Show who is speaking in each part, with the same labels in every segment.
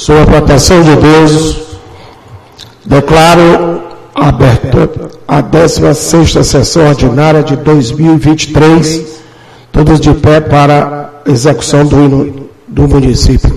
Speaker 1: sob a proteção de Deus, declaro aberta a 16ª sessão ordinária de 2023, todos de pé para execução do hino do município.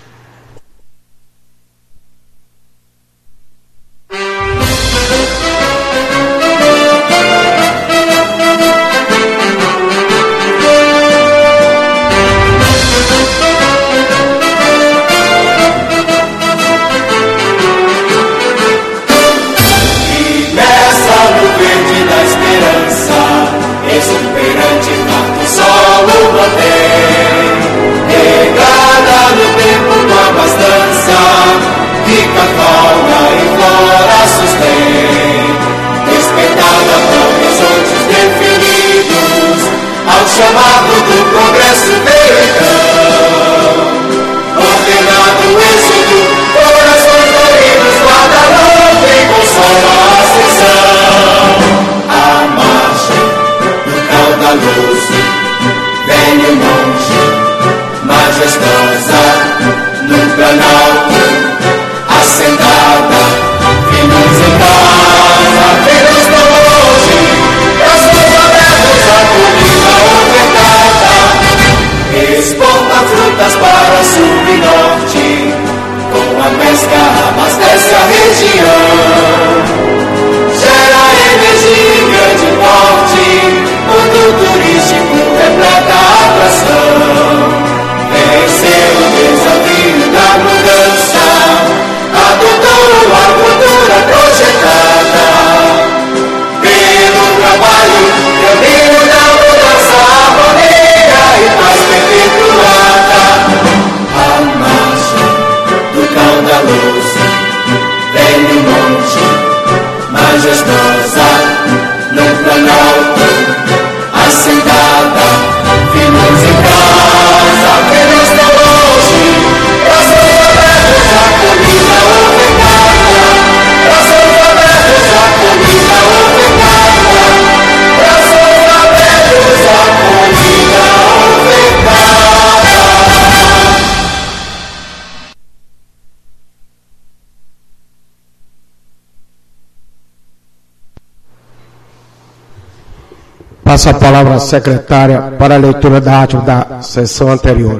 Speaker 1: Passo a palavra à secretária para a leitura da ata da sessão anterior.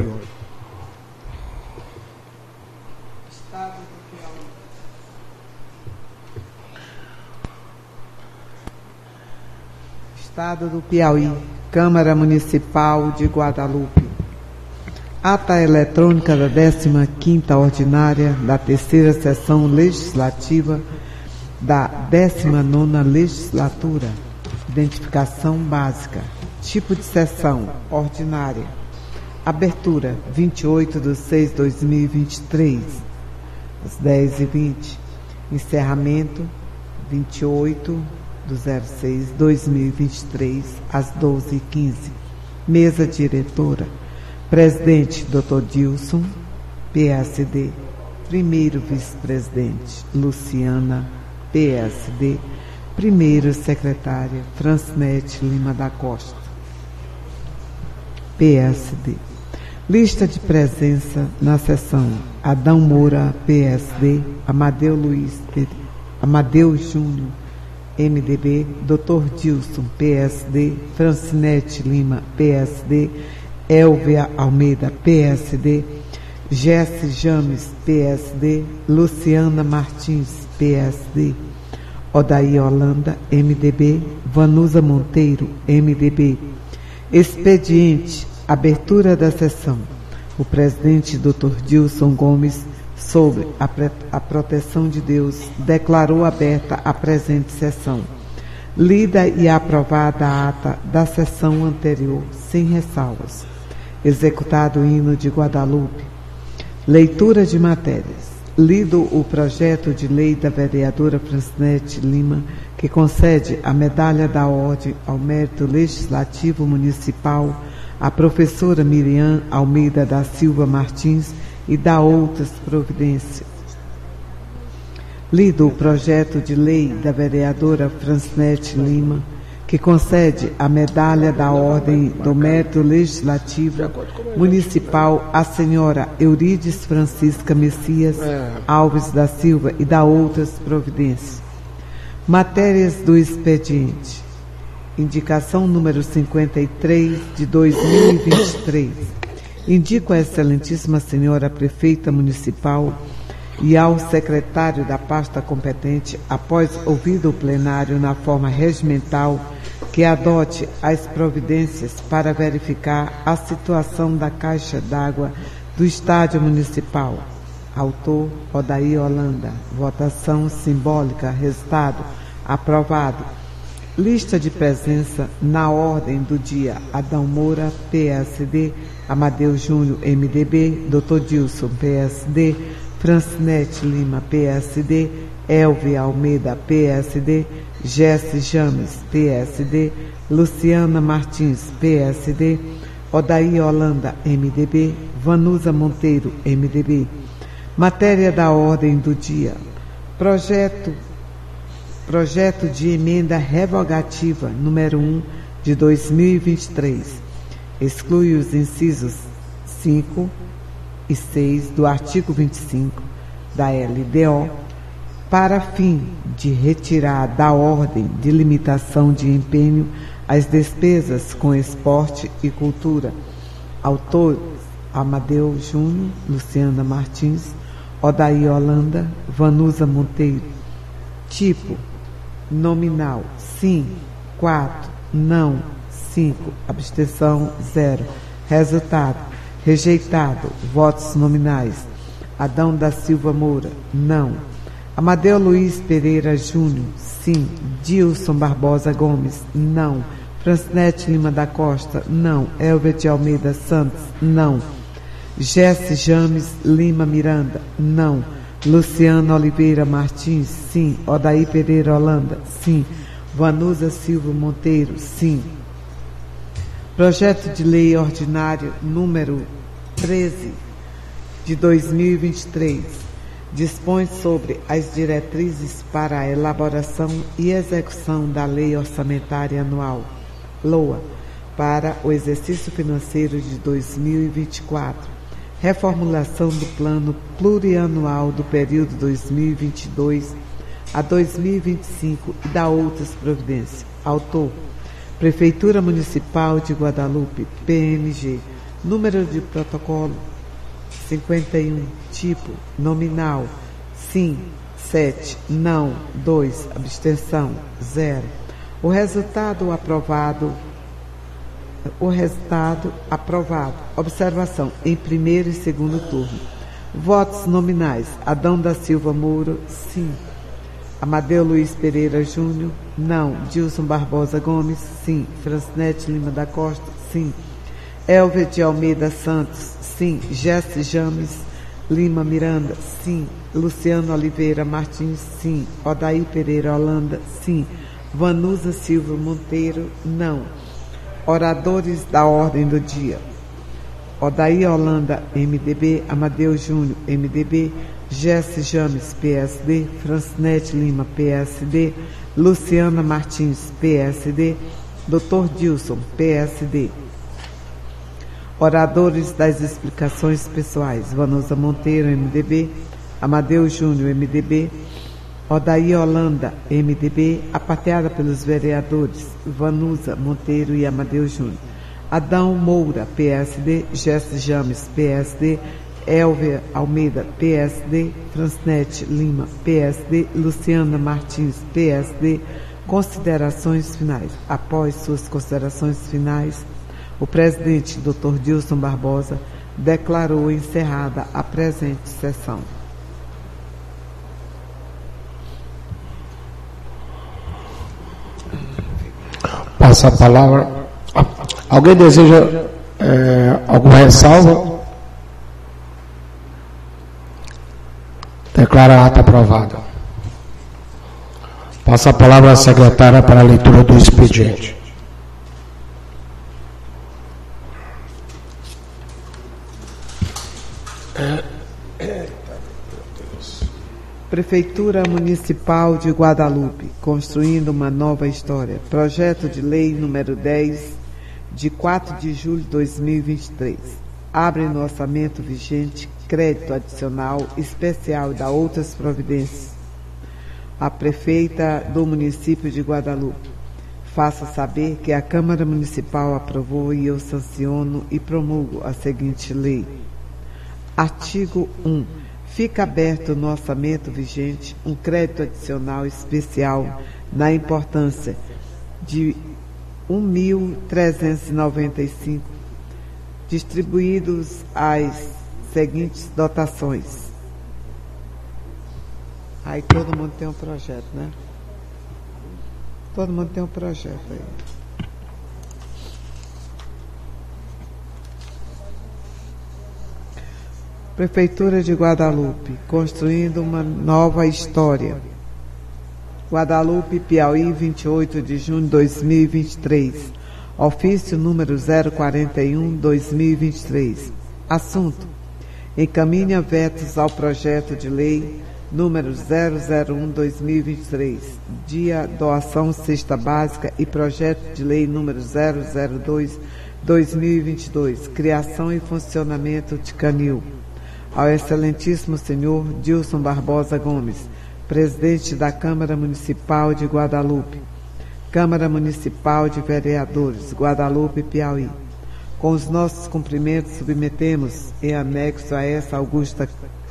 Speaker 2: Estado do Piauí, Câmara Municipal de Guadalupe. Ata eletrônica da 15ª ordinária da 3ª sessão legislativa da 19ª legislatura. Identificação básica. Tipo de sessão ordinária. Abertura 28/6/2023, às 10h20. Encerramento 28/06/2023, às 12h15. Mesa diretora. Presidente Dr. Dilson, PSD. Primeiro vice-presidente Luciana, PSD. Primeira secretária, Francinete Lima da Costa, PSD. Lista de presença na sessão: Adão Moura, PSD, Amadeu Júnior, MDB, Dr. Dilson, PSD, Francinete Lima, PSD, Elvia Almeida, PSD, Jesse James, PSD, Luciana Martins, PSD, Odaí Holanda, MDB, Vanusa Monteiro, MDB. Expediente, abertura da sessão. O presidente Dr. Dilson Gomes, sob a proteção de Deus, declarou aberta a presente sessão. Lida e aprovada a ata da sessão anterior, sem ressalvas. Executado o hino de Guadalupe. Leitura de matérias. Lido o projeto de lei da vereadora Francinete Lima, que concede a medalha da Ordem ao Mérito Legislativo Municipal à professora Miriam Almeida da Silva Martins e dá outras providências. Lido o projeto de lei da vereadora Francinete Lima, que concede a medalha da Ordem do Mérito Legislativo Municipal à senhora Eurides Francisca Messias Alves da Silva e da outras providências. Matérias do expediente. Indicação número 53 de 2023. Indico à excelentíssima senhora prefeita municipal e ao secretário da pasta competente, após ouvido o plenário na forma regimental, que adote as providências para verificar a situação da caixa d'água do estádio municipal. Autor, Odair Holanda. Votação simbólica. Resultado: aprovado. Lista de presença na ordem do dia: Adão Moura, PSD, Amadeu Júnior, MDB, Dr. Dilson, PSD, Francinete Lima, PSD, Elvia Almeida, PSD, Jesse James, PSD, Luciana Martins, PSD, Odair Holanda, MDB, Vanusa Monteiro, MDB. Matéria da ordem do dia: Projeto de emenda revogativa número 1 de 2023. Exclui os incisos 5 e 6 do artigo 25 da LDO para fim de retirar da ordem de limitação de empenho as despesas com esporte e cultura. Autores: Amadeu Júnior, Luciana Martins, Odair Holanda, Vanusa Monteiro. Tipo: nominal, sim, 4, não, 5, abstenção, 0. Resultado: rejeitado. Votos nominais: Adão da Silva Moura, não. Amadeu Luiz Pereira Júnior, sim. Dilson Barbosa Gomes, não. Francinete Lima da Costa, não. Elvia de Almeida Santos, não. Jesse James Lima Miranda, não. Luciana Oliveira Martins, sim. Odair Pereira Holanda, sim. Vanusa Silva Monteiro, sim. Projeto de Lei Ordinário número 13 de 2023 dispõe sobre as diretrizes para a elaboração e execução da Lei Orçamentária Anual, LOA, para o exercício financeiro de 2024, reformulação do Plano Plurianual do período 2022 a 2025 e da outras providências. Autor: Prefeitura Municipal de Guadalupe, PMG. Número de protocolo: 51. Tipo: nominal, sim, 7, não, 2, abstenção, 0. O resultado aprovado. Observação: em primeiro e segundo turno. Votos nominais: Adão da Silva Moura, sim. Amadeu Luiz Pereira Júnior, não. Dilson Barbosa Gomes, sim. Francinete Lima da Costa, sim. Elvia de Almeida Santos, sim. Jesse James Lima Miranda, sim. Luciano Oliveira Martins, sim. Odair Pereira Holanda, sim. Vanusa Silva Monteiro, não. Oradores da ordem do dia: Odair Holanda, MDB, Amadeu Júnior, MDB, Jesse James, PSD, Francinete Lima, PSD, Luciana Martins, PSD, Dr. Dilson, PSD. Oradores das explicações pessoais: Vanusa Monteiro, MDB, Amadeu Júnior, MDB, Odair Holanda, MDB, apateada pelos vereadores Vanusa Monteiro e Amadeu Júnior. Adão Moura, PSD, Jesse James, PSD, Elvia Almeida, PSD, Francinete Lima, PSD, Luciana Martins, PSD. Considerações finais. Após suas considerações finais, o presidente, Dr. Dilson Barbosa, declarou encerrada a presente sessão.
Speaker 1: Passa a palavra. Alguém deseja alguma ressalva? Declara a ata aprovada. Passa a palavra à secretária para a leitura do expediente.
Speaker 2: Prefeitura Municipal de Guadalupe, construindo uma nova história. Projeto de lei número 10, de 4 de julho de 2023. Abre no orçamento vigente crédito adicional especial e dá outras providências. A prefeita do município de Guadalupe faça saber que a Câmara Municipal aprovou e eu sanciono e promulgo a seguinte lei. Artigo 1. Fica aberto no orçamento vigente um crédito adicional especial na importância de 1.395, distribuídos às seguintes dotações. Aí todo mundo tem um projeto, né? Todo mundo tem um projeto aí. Prefeitura de Guadalupe, construindo uma nova história. Guadalupe, Piauí, 28 de junho de 2023. Ofício número 041/2023. Assunto: encaminha vetos ao projeto de lei número 001/2023, dia doação cesta básica, e projeto de lei número 002/2022, criação e funcionamento de canil. Ao excelentíssimo senhor Dilson Barbosa Gomes, presidente da Câmara Municipal de Guadalupe, Câmara Municipal de Vereadores, Guadalupe, Piauí. Com os nossos cumprimentos, submetemos em anexo a essa augusta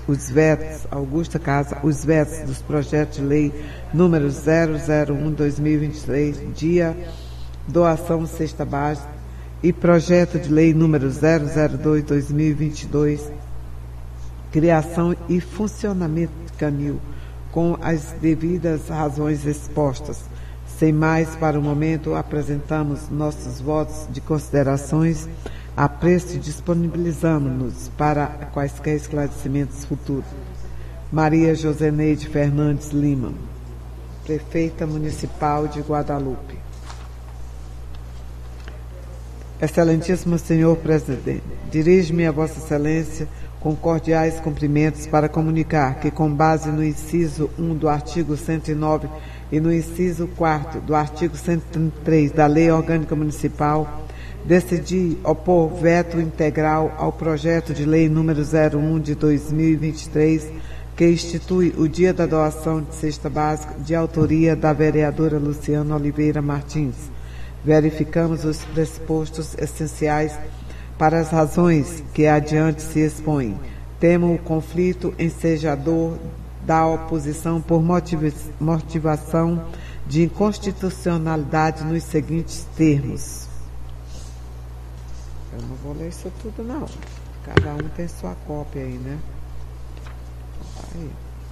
Speaker 2: casa, os vetos dos projetos de lei número 001/2023, dia doação cesta básica, e projeto de lei número 002/2022, criação e funcionamento de canil, com as devidas razões expostas. Sem mais, para o momento, apresentamos nossos votos de considerações, apreço e disponibilizamos-nos para quaisquer esclarecimentos futuros. Maria Joseneide Fernandes Lima, Prefeita Municipal de Guadalupe. Excelentíssimo Senhor Presidente, dirijo-me a Vossa Excelência com cordiais cumprimentos para comunicar que, com base no inciso 1 do artigo 109 e no inciso 4º do artigo 133 da Lei Orgânica Municipal, decidi opor veto integral ao projeto de lei número 01/2023, que institui o Dia da Doação de Cesta Básica, de autoria da vereadora Luciana Oliveira Martins. Verificamos os pressupostos essenciais para as razões que adiante se expõem. Temo o conflito ensejador da oposição por motivação de inconstitucionalidade nos seguintes termos. Eu não vou ler isso tudo, não. Cada um tem sua cópia aí, né? Aí.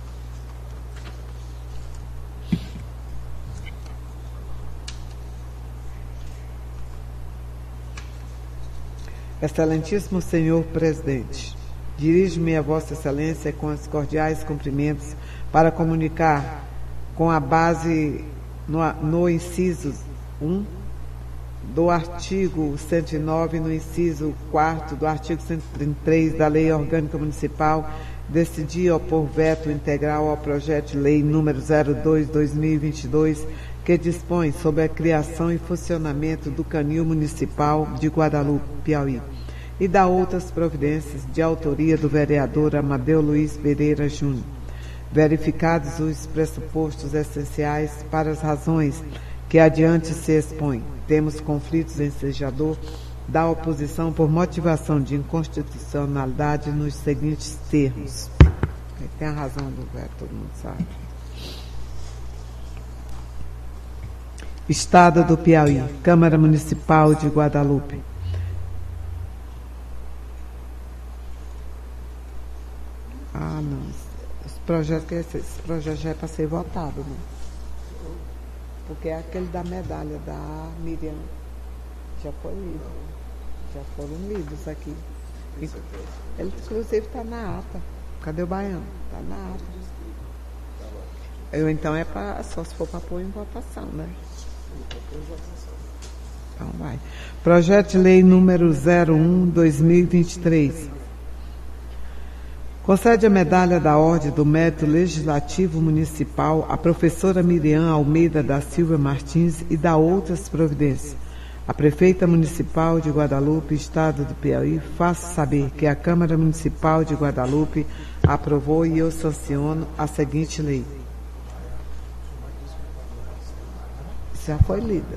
Speaker 2: Excelentíssimo Senhor Presidente, dirijo-me a Vossa Excelência com os cordiais cumprimentos para comunicar, com a base no inciso 1 do artigo 109 e no inciso 4º do artigo 133 da Lei Orgânica Municipal, decidi opor veto integral ao projeto de lei número 02/2022, que dispõe sobre a criação e funcionamento do Canil Municipal de Guadalupe, Piauí, e da outras providências de autoria do vereador Amadeu Luiz Pereira Júnior. Verificados os pressupostos essenciais para as razões que adiante se expõem, temos conflitos ensejador da oposição por motivação de inconstitucionalidade nos seguintes termos. Tem a razão do veto, todo mundo sabe. Estado do Piauí, Câmara Municipal de Guadalupe. Ah, não. Esse projeto já é para ser votado, né? Porque é aquele da medalha da Miriam. Já foi lido. Já foram lidos aqui. Ele, inclusive, está na ata. Cadê o baiano? Está na ata. Eu, então, é para, só se for para pôr em votação, né? Então vai. Projeto de lei número 01/2023. Concede a medalha da Ordem do Mérito Legislativo Municipal à professora Miriam Almeida da Silva Martins e dá outras providências. A Prefeita Municipal de Guadalupe, Estado do Piauí, faço saber que a Câmara Municipal de Guadalupe aprovou e eu sanciono a seguinte lei. Já foi lida.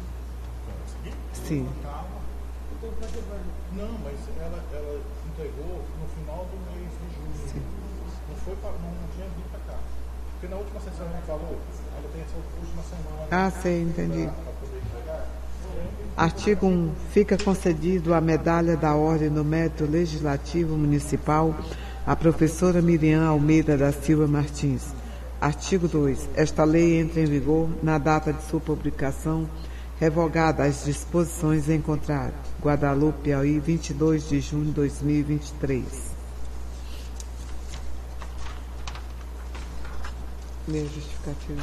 Speaker 2: Sim.
Speaker 3: Não, mas ela entregou no final do mês de julho. Sim. Não tinha vindo para cá. Porque na última sessão ela falou, ela tem essa última semana.
Speaker 2: Ah, sei, entendi. Artigo 1. Fica concedido a medalha da Ordem do Mérito Legislativo Municipal à professora Miriam Almeida da Silva Martins. Artigo 2. Esta lei entra em vigor na data de sua publicação, revogada as disposições em contrário. Guadalupe, Piauí, 22 de junho de 2023. Lê a justificativa.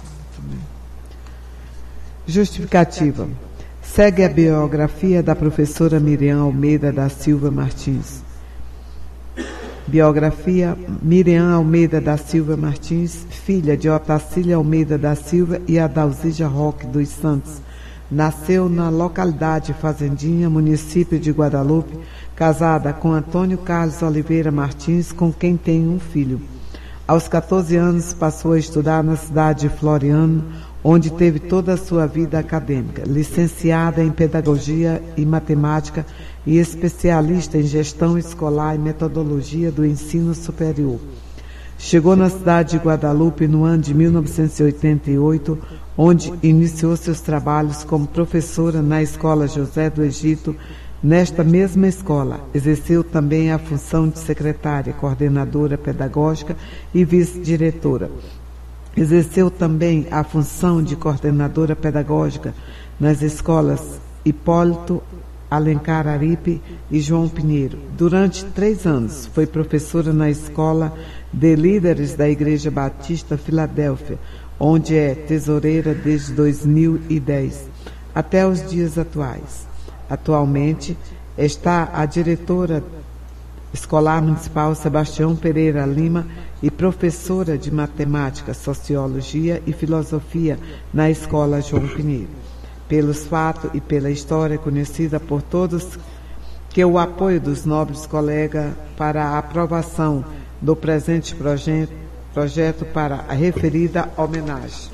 Speaker 2: Justificativa. Segue a biografia da professora Miriam Almeida da Silva Martins. Biografia: Miriam Almeida da Silva Martins, filha de Otacília Almeida da Silva e Adalzija Roque dos Santos. Nasceu na localidade Fazendinha, município de Guadalupe, casada com Antônio Carlos Oliveira Martins, com quem tem um filho. Aos 14 anos passou a estudar na cidade de Floriano, onde teve toda a sua vida acadêmica, licenciada em Pedagogia e Matemática e especialista em Gestão Escolar e Metodologia do Ensino Superior. Chegou na cidade de Guadalupe no ano de 1988, onde iniciou seus trabalhos como professora na Escola José do Egito. Nesta mesma escola, exerceu também a função de secretária, coordenadora pedagógica e vice-diretora. Exerceu também a função de coordenadora pedagógica nas escolas Hipólito Alencar Aripe e João Pinheiro. Durante 3 anos, foi professora na Escola de Líderes da Igreja Batista Filadélfia, onde é tesoureira desde 2010, até os dias atuais. Atualmente, está a diretora escolar municipal Sebastião Pereira Lima e professora de Matemática, Sociologia e Filosofia na Escola João Pinheiro. Pelos fatos e pela história conhecida por todos, que o apoio dos nobres colegas para a aprovação do presente projeto para a referida homenagem.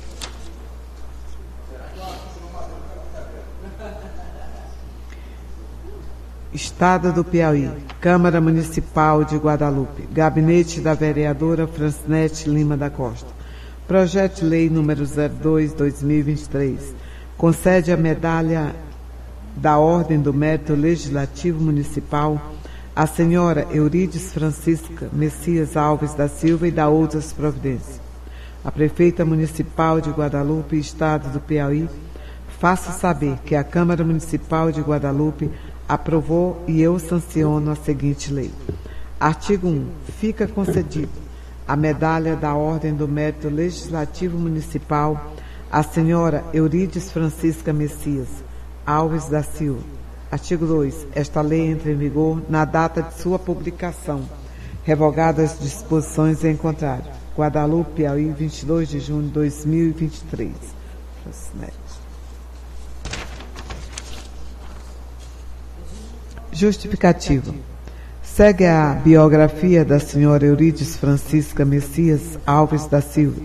Speaker 2: Estado do Piauí, Câmara Municipal de Guadalupe, Gabinete da Vereadora Francinete Lima da Costa. Projeto de Lei número 02/2023, concede a medalha da Ordem do Mérito Legislativo Municipal à senhora Eurides Francisca Messias Alves da Silva e dá outras providências. A Prefeita Municipal de Guadalupe, Estado do Piauí, faço saber que a Câmara Municipal de Guadalupe aprovou e eu sanciono a seguinte lei. Artigo 1. Fica concedido a medalha da Ordem do Mérito Legislativo Municipal à senhora Eurides Francisca Messias Alves da Silva. Artigo 2. Esta lei entra em vigor na data de sua publicação, revogadas as disposições em contrário. Guadalupe, Piauí, 22 de junho de 2023. Justificativa. Segue a biografia da senhora Eurides Francisca Messias Alves da Silva.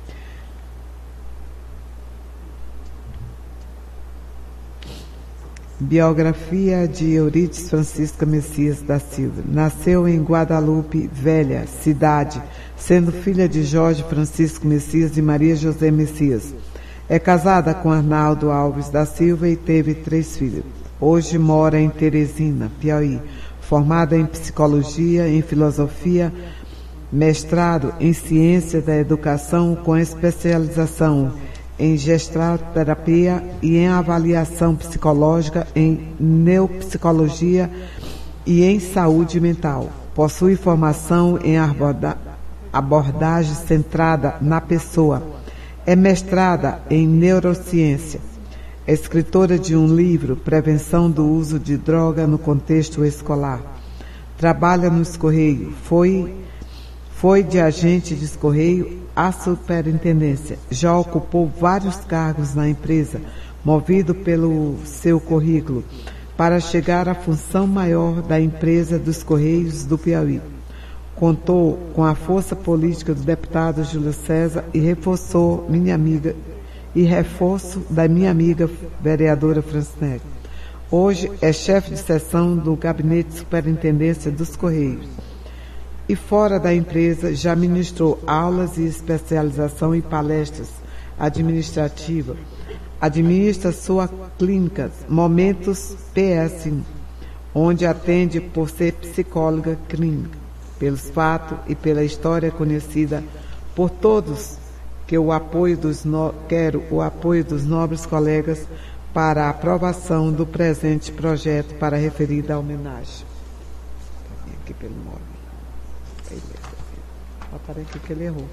Speaker 2: Biografia de Eurides Francisca Messias da Silva. Nasceu em Guadalupe Velha, cidade, sendo filha de Jorge Francisco Messias e Maria José Messias. É casada com Arnaldo Alves da Silva e teve 3 filhos. Hoje mora em Teresina, Piauí, formada em Psicologia, em Filosofia, mestrado em Ciência da Educação com especialização em Gestoterapia e em Avaliação Psicológica, em Neuropsicologia e em Saúde Mental. Possui formação em abordagem centrada na pessoa. É mestrada em Neurociência. É escritora de um livro, Prevenção do Uso de Droga no Contexto Escolar. Trabalha no Escorreio. Foi de agente de Escorreio à superintendência. Já ocupou vários cargos na empresa, movido pelo seu currículo, para chegar à função maior da empresa dos Correios do Piauí. Contou com a força política do deputado Júlio César e reforço da minha amiga vereadora Francinete. Hoje é chefe de seção do Gabinete de Superintendência dos Correios. E fora da empresa já ministrou aulas e especialização em palestras administrativas. Administra sua clínica Momentos PS1, onde atende por ser psicóloga clínica, pelos fatos e pela história conhecida por todos, quero o apoio dos nobres colegas para a aprovação do presente projeto para a referida homenagem. Aqui pelo nome. Parece que ele errou.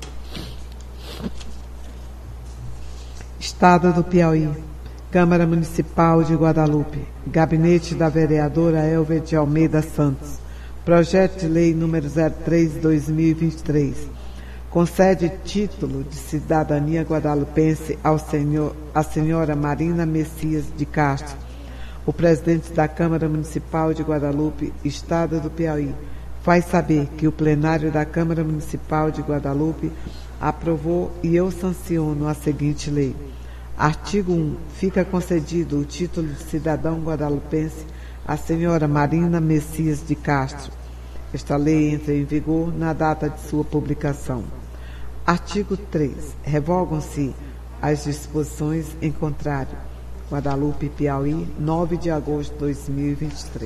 Speaker 2: Estado do Piauí, Câmara Municipal de Guadalupe, Gabinete da Vereadora Elvia de Almeida Santos, Projeto de Lei número 03/2023, concede título de cidadania guadalupense à senhora Marina Messias de Castro, o presidente da Câmara Municipal de Guadalupe, Estado do Piauí, faz saber que o plenário da Câmara Municipal de Guadalupe aprovou e eu sanciono a seguinte lei. Artigo 1. Fica concedido o título de cidadão guadalupense à senhora Marina Messias de Castro. Esta lei entra em vigor na data de sua publicação. Artigo 3. Revogam-se as disposições em contrário. Guadalupe, Piauí, 9 de agosto de 2023.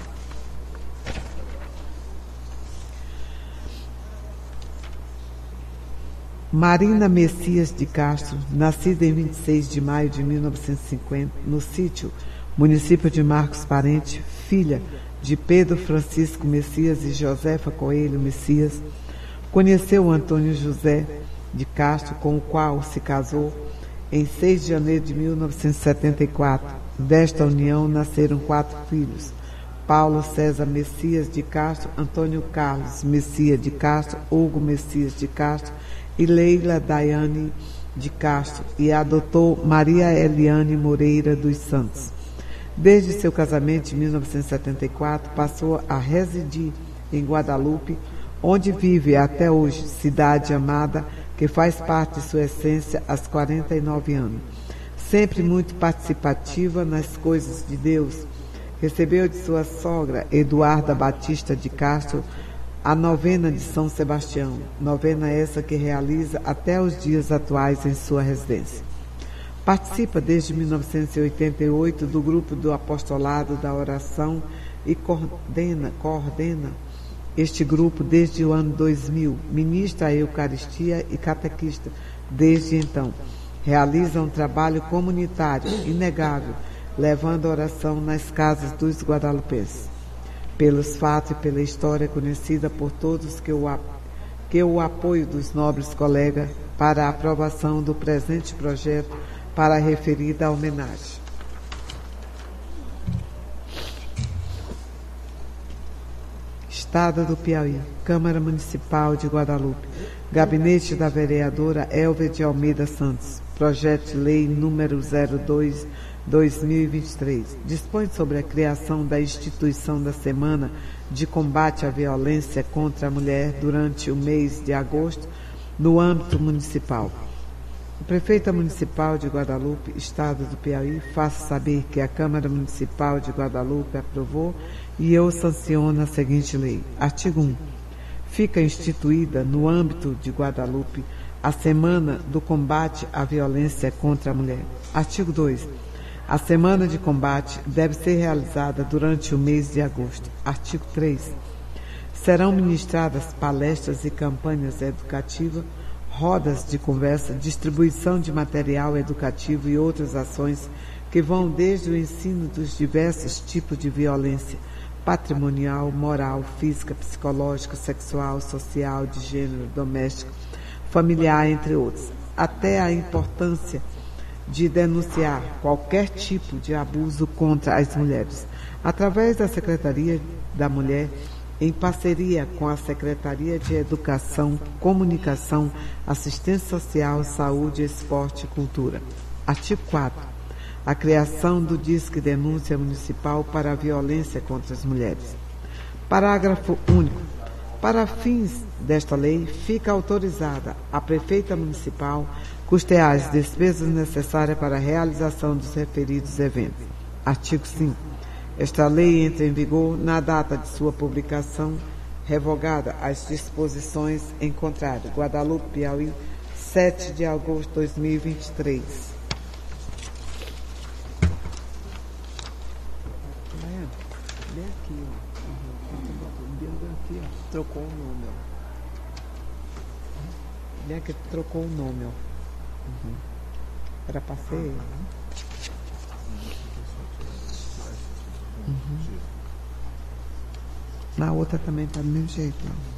Speaker 2: Marina Messias de Castro, nascida em 26 de maio de 1950, no sítio, município de Marcos Parente, filha de Pedro Francisco Messias e Josefa Coelho Messias, conheceu Antônio José de Castro, com o qual se casou em 6 de janeiro de 1974. Desta união nasceram 4 filhos: Paulo César Messias de Castro, Antônio Carlos Messias de Castro, Hugo Messias de Castro e Leila Daiane de Castro, e adotou Maria Eliane Moreira dos Santos. Desde seu casamento em 1974, passou a residir em Guadalupe, onde vive até hoje, cidade amada que faz parte de sua essência há 49 anos. Sempre muito participativa nas coisas de Deus, recebeu de sua sogra, Eduarda Batista de Castro, a novena de São Sebastião, novena essa que realiza até os dias atuais em sua residência. Participa desde 1988 do grupo do apostolado da oração e coordena este grupo desde o ano 2000. Ministra a Eucaristia e catequista desde então. Realiza um trabalho comunitário inegável, levando a oração nas casas dos guadalupenses. Pelos fatos e pela história conhecida por todos, que o apoio dos nobres colegas para a aprovação do presente projeto para a referida homenagem. Estado do Piauí, Câmara Municipal de Guadalupe, Gabinete da Vereadora Elvia de Almeida Santos, Projeto de Lei número 02/2023, dispõe sobre a criação da instituição da Semana de Combate à Violência contra a Mulher durante o mês de agosto, no âmbito municipal. O prefeito municipal de Guadalupe, Estado do Piauí, faz saber que a Câmara Municipal de Guadalupe aprovou e eu sanciono a seguinte lei. Artigo 1. Fica instituída no âmbito de Guadalupe a Semana do Combate à Violência contra a Mulher. Artigo 2. A Semana de Combate deve ser realizada durante o mês de agosto. Artigo 3. Serão ministradas palestras e campanhas educativas, rodas de conversa, distribuição de material educativo e outras ações que vão desde o ensino dos diversos tipos de violência patrimonial, moral, física, psicológica, sexual, social, de gênero, doméstico, familiar, entre outros, até a importância de denunciar qualquer tipo de abuso contra as mulheres. Através da Secretaria da Mulher em parceria com a Secretaria de Educação, Comunicação, Assistência Social, Saúde, Esporte e Cultura. Artigo 4. A criação do Disque Denúncia Municipal para a Violência contra as Mulheres. Parágrafo único. Para fins desta lei, fica autorizada a Prefeita Municipal custear as despesas necessárias para a realização dos referidos eventos. Artigo 5. Esta lei entra em vigor na data de sua publicação, revogada as disposições em contrário. Guadalupe, Piauí, 7 de agosto de 2023. Lê aqui, ó. Trocou o nome, ó. Lê que trocou o nome, ó. Era para ser ele. Na outra também está do mesmo jeito.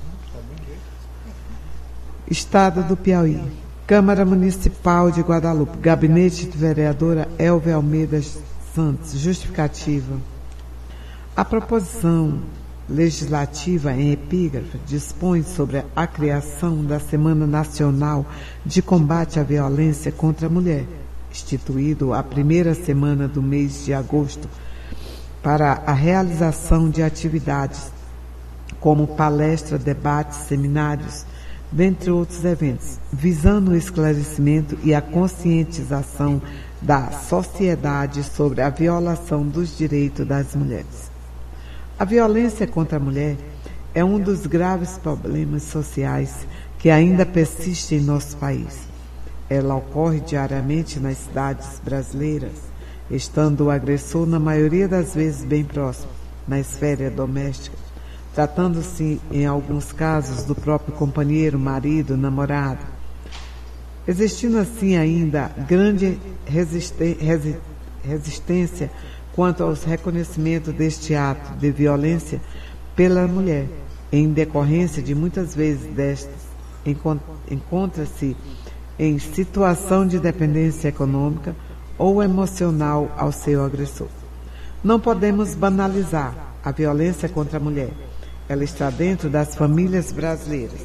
Speaker 2: Estado do Piauí. Câmara Municipal de Guadalupe. Gabinete de Vereadora Elvia Almeida Santos. Justificativa. A proposição legislativa em epígrafe dispõe sobre a criação da Semana Nacional de Combate à Violência contra a Mulher, instituído a primeira semana do mês de agosto, para a realização de atividades como palestra, debates, seminários, dentre outros eventos, visando o esclarecimento e a conscientização da sociedade sobre a violação dos direitos das mulheres. A violência contra a mulher é um dos graves problemas sociais que ainda persiste em nosso país. Ela ocorre diariamente nas cidades brasileiras, estando o agressor, na maioria das vezes, bem próximo, na esfera doméstica, tratando-se, em alguns casos, do próprio companheiro, marido, namorado. Existindo assim ainda grande resistência quanto aos reconhecimentos deste ato de violência pela mulher, em decorrência de muitas vezes destas encontra-se em situação de dependência econômica ou emocional ao seu agressor. Não podemos banalizar a violência contra a mulher. Ela está dentro das famílias brasileiras.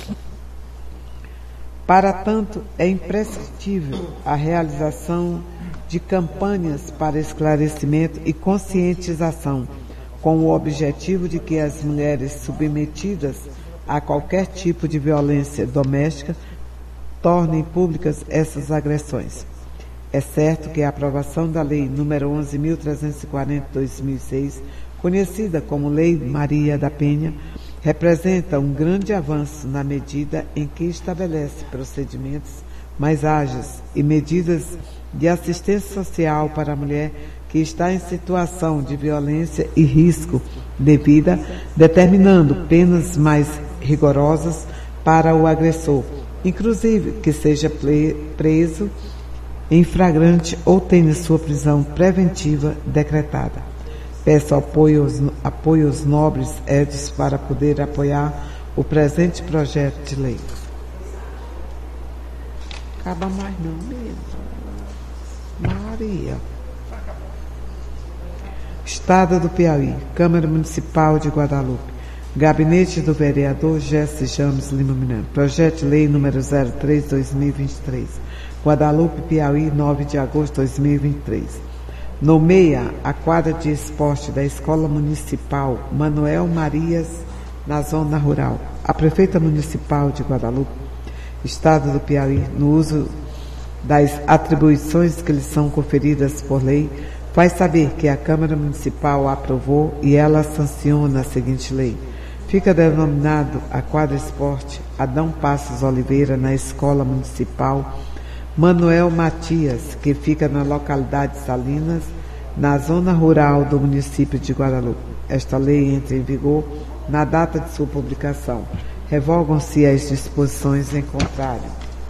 Speaker 2: Para tanto, é imprescindível a realização de campanhas para esclarecimento e conscientização, com o objetivo de que as mulheres submetidas a qualquer tipo de violência doméstica tornem públicas essas agressões. É certo que a aprovação da Lei nº 11.340/2006, conhecida como Lei Maria da Penha, representa um grande avanço na medida em que estabelece procedimentos mais ágeis e medidas de assistência social para a mulher que está em situação de violência e risco de vida, determinando penas mais rigorosas para o agressor, inclusive que seja preso em flagrante ou tenha sua prisão preventiva decretada. Peço apoio aos nobres éditos para poder apoiar o presente projeto de lei. Acaba mais não mesmo. Maria. Estado do Piauí. Câmara Municipal de Guadalupe. Gabinete do Vereador Jesse James Lima Miranda. Projeto de Lei número 03/2023. Guadalupe, Piauí, 9 de agosto de 2023. Nomeia a quadra de esporte da Escola Municipal Manuel Marias na zona rural. A Prefeita Municipal de Guadalupe, Estado do Piauí, no uso das atribuições que lhe são conferidas por lei, faz saber que a Câmara Municipal aprovou e ela sanciona a seguinte lei. Fica denominado a quadra esporte Adão Passos Oliveira na Escola Municipal Manuel Matias, que fica na localidade de Salinas, na zona rural do município de Guadalupe. Esta lei entra em vigor na data de sua publicação. Revogam-se as disposições em contrário.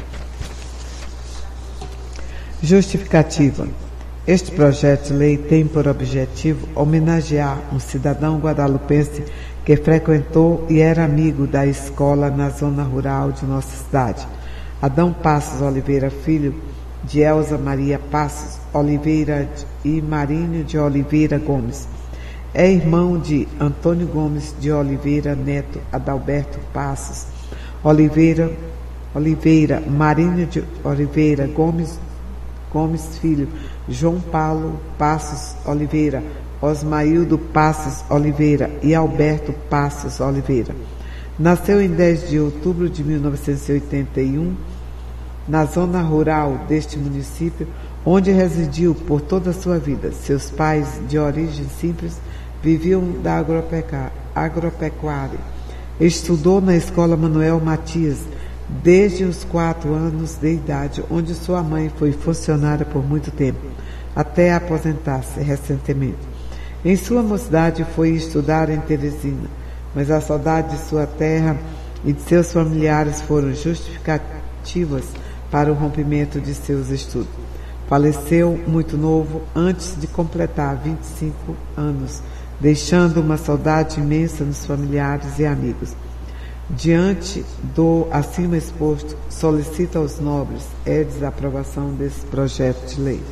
Speaker 2: Justificativa. Este projeto de lei tem por objetivo homenagear um cidadão guadalupense que frequentou e era amigo da escola na zona rural de nossa cidade. Adão Passos Oliveira, filho de Elza Maria Passos Oliveira e Marinho de Oliveira Gomes. É irmão de Antônio Gomes de Oliveira Neto, Adalberto Passos Oliveira, Marinho de Oliveira Gomes Filho, João Paulo Passos Oliveira, Osmaildo Passos Oliveira e Alberto Passos Oliveira. Nasceu em 10 de outubro de 1981, na zona rural deste município, onde residiu por toda a sua vida. Seus pais, de origem simples, viviam da agropecuária. Estudou na Escola Manuel Matias desde os 4 anos de idade, onde sua mãe foi funcionária por muito tempo, até aposentar-se recentemente. Em sua mocidade foi estudar em Teresina, mas a saudade de sua terra e de seus familiares foram justificativas para o rompimento de seus estudos. Faleceu muito novo, antes de completar 25 anos, deixando uma saudade imensa nos familiares e amigos. Diante do acima exposto, solicita aos nobres edes a aprovação desse projeto de lei.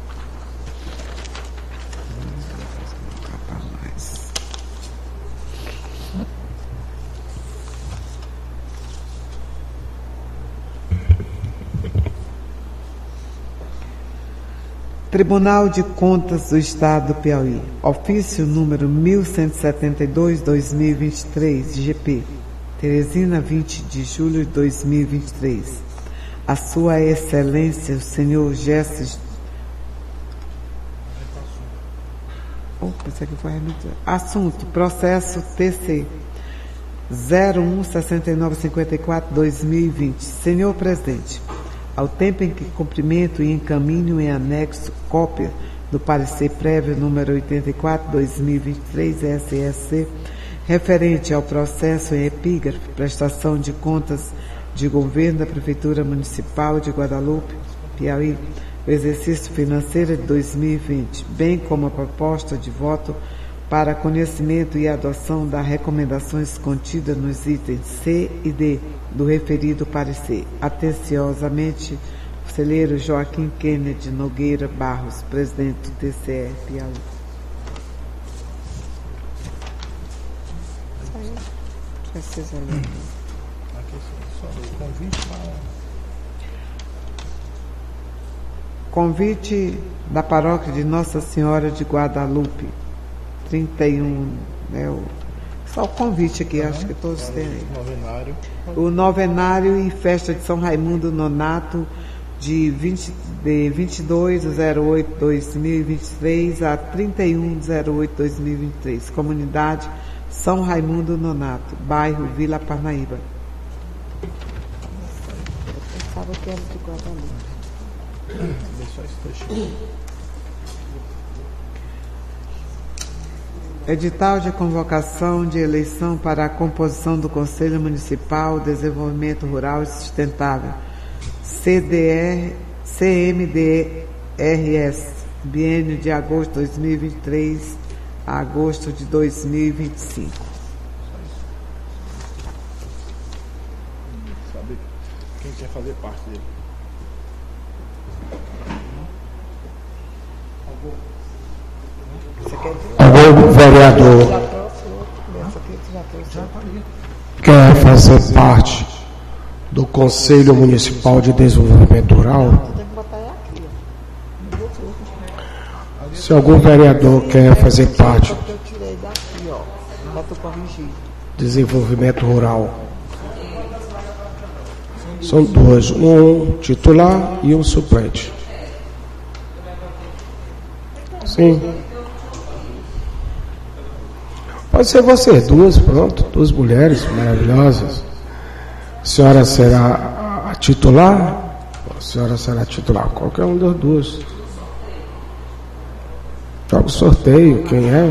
Speaker 2: Tribunal de Contas do Estado do Piauí, ofício número 1172/2023, GP, Teresina, 20 de julho de 2023. A Sua Excelência, o senhor Gesses... Assunto, processo TC 016954/2020. Senhor Presidente, ao tempo em que cumprimento e encaminho em anexo cópia do parecer prévio número 84/2023 SSC, referente ao processo em epígrafe, prestação de contas de governo da Prefeitura Municipal de Guadalupe, Piauí, o exercício financeiro de 2020, bem como a proposta de voto para conhecimento e adoção das recomendações contidas nos itens C e D do referido parecer. Atenciosamente, conselheiro Joaquim Kennedy Nogueira Barros, presidente do TCE Piauí. Precisa ler.
Speaker 3: Aqui só o convite para...
Speaker 2: Convite da paróquia de Nossa Senhora de Guadalupe, 31, só o convite aqui, acho que todos têm aí. O novenário e festa de São Raimundo Nonato, de 22/08/2023 a 31/08/2023, comunidade São Raimundo Nonato, bairro Vila Parnaíba. Eu pensava que era de Guadalupe. Edital de convocação de eleição para a composição do Conselho Municipal de Desenvolvimento Rural e Sustentável, CMDRS, biênio de agosto de 2023 a agosto de 2025.
Speaker 3: Sabe quem quer fazer parte dele?
Speaker 1: Algum vereador quer fazer parte do Conselho Municipal de Desenvolvimento Rural? Se algum vereador quer fazer parte do Desenvolvimento Rural, são duas, um titular e um suplente. Sim. Pode ser você, duas, pronto, duas mulheres maravilhosas. A senhora será a titular? A senhora será a titular, qualquer um das duas. Joga o sorteio, quem é?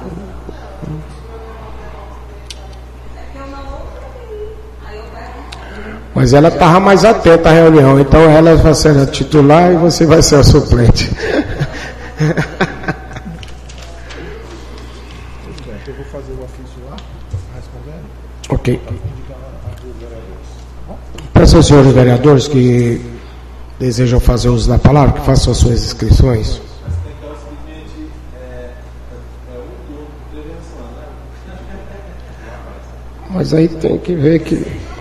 Speaker 1: Mas ela estava mais atenta à reunião, então ela vai ser a titular e você vai ser a suplente.
Speaker 3: Eu vou fazer o ofício lá, respondendo.
Speaker 1: Ok. Peço aos senhores vereadores que desejam fazer uso da palavra, que façam as suas inscrições. Mas aí tem que ver que...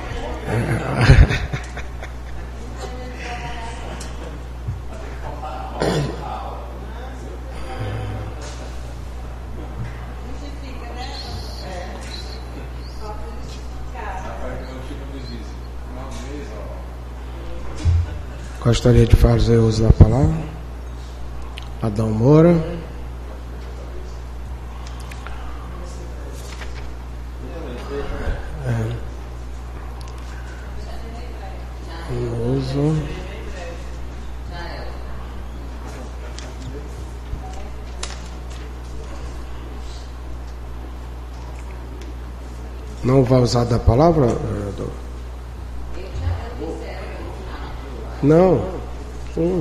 Speaker 1: Gostaria de fazer uso da palavra. Adão Moura. Uso. Não vai usar da palavra, vereador? Não. Sim.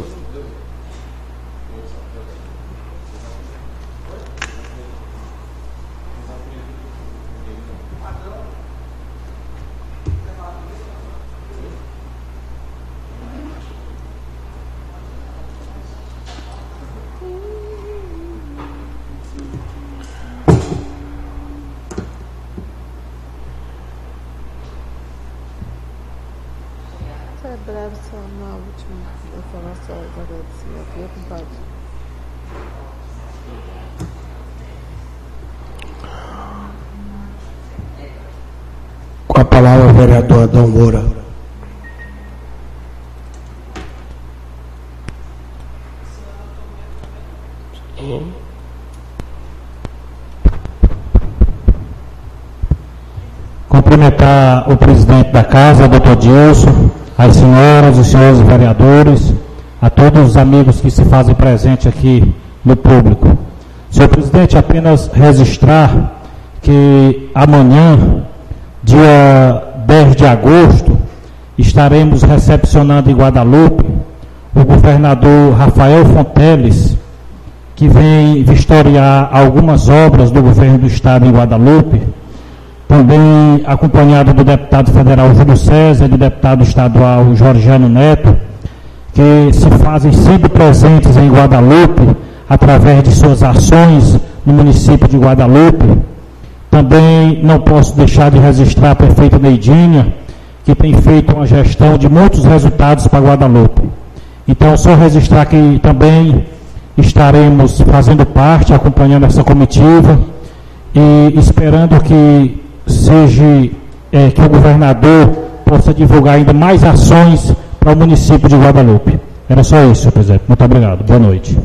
Speaker 4: Breve só na última informação, agradecimento, viu, compadre?
Speaker 1: Com a palavra, o vereador Adão Moura.
Speaker 5: Cumprimentar o presidente da casa, doutor Dilson, as senhoras, os senhores vereadores, a todos os amigos que se fazem presente aqui no público. Senhor presidente, apenas registrar que amanhã, dia 10 de agosto, estaremos recepcionando em Guadalupe o governador Rafael Fonteles, que vem vistoriar algumas obras do governo do estado em Guadalupe, também acompanhado do deputado federal Júlio César e do deputado estadual Georgiano Neto, que se fazem sempre presentes em Guadalupe, através de suas ações no município de Guadalupe. Também não posso deixar de registrar a prefeita Neidinha, que tem feito uma gestão de muitos resultados para Guadalupe. Então, só registrar que também estaremos fazendo parte, acompanhando essa comitiva e esperando que que o governador possa divulgar ainda mais ações para o município de Guadalupe. Era só isso, senhor presidente. Muito obrigado. Boa noite.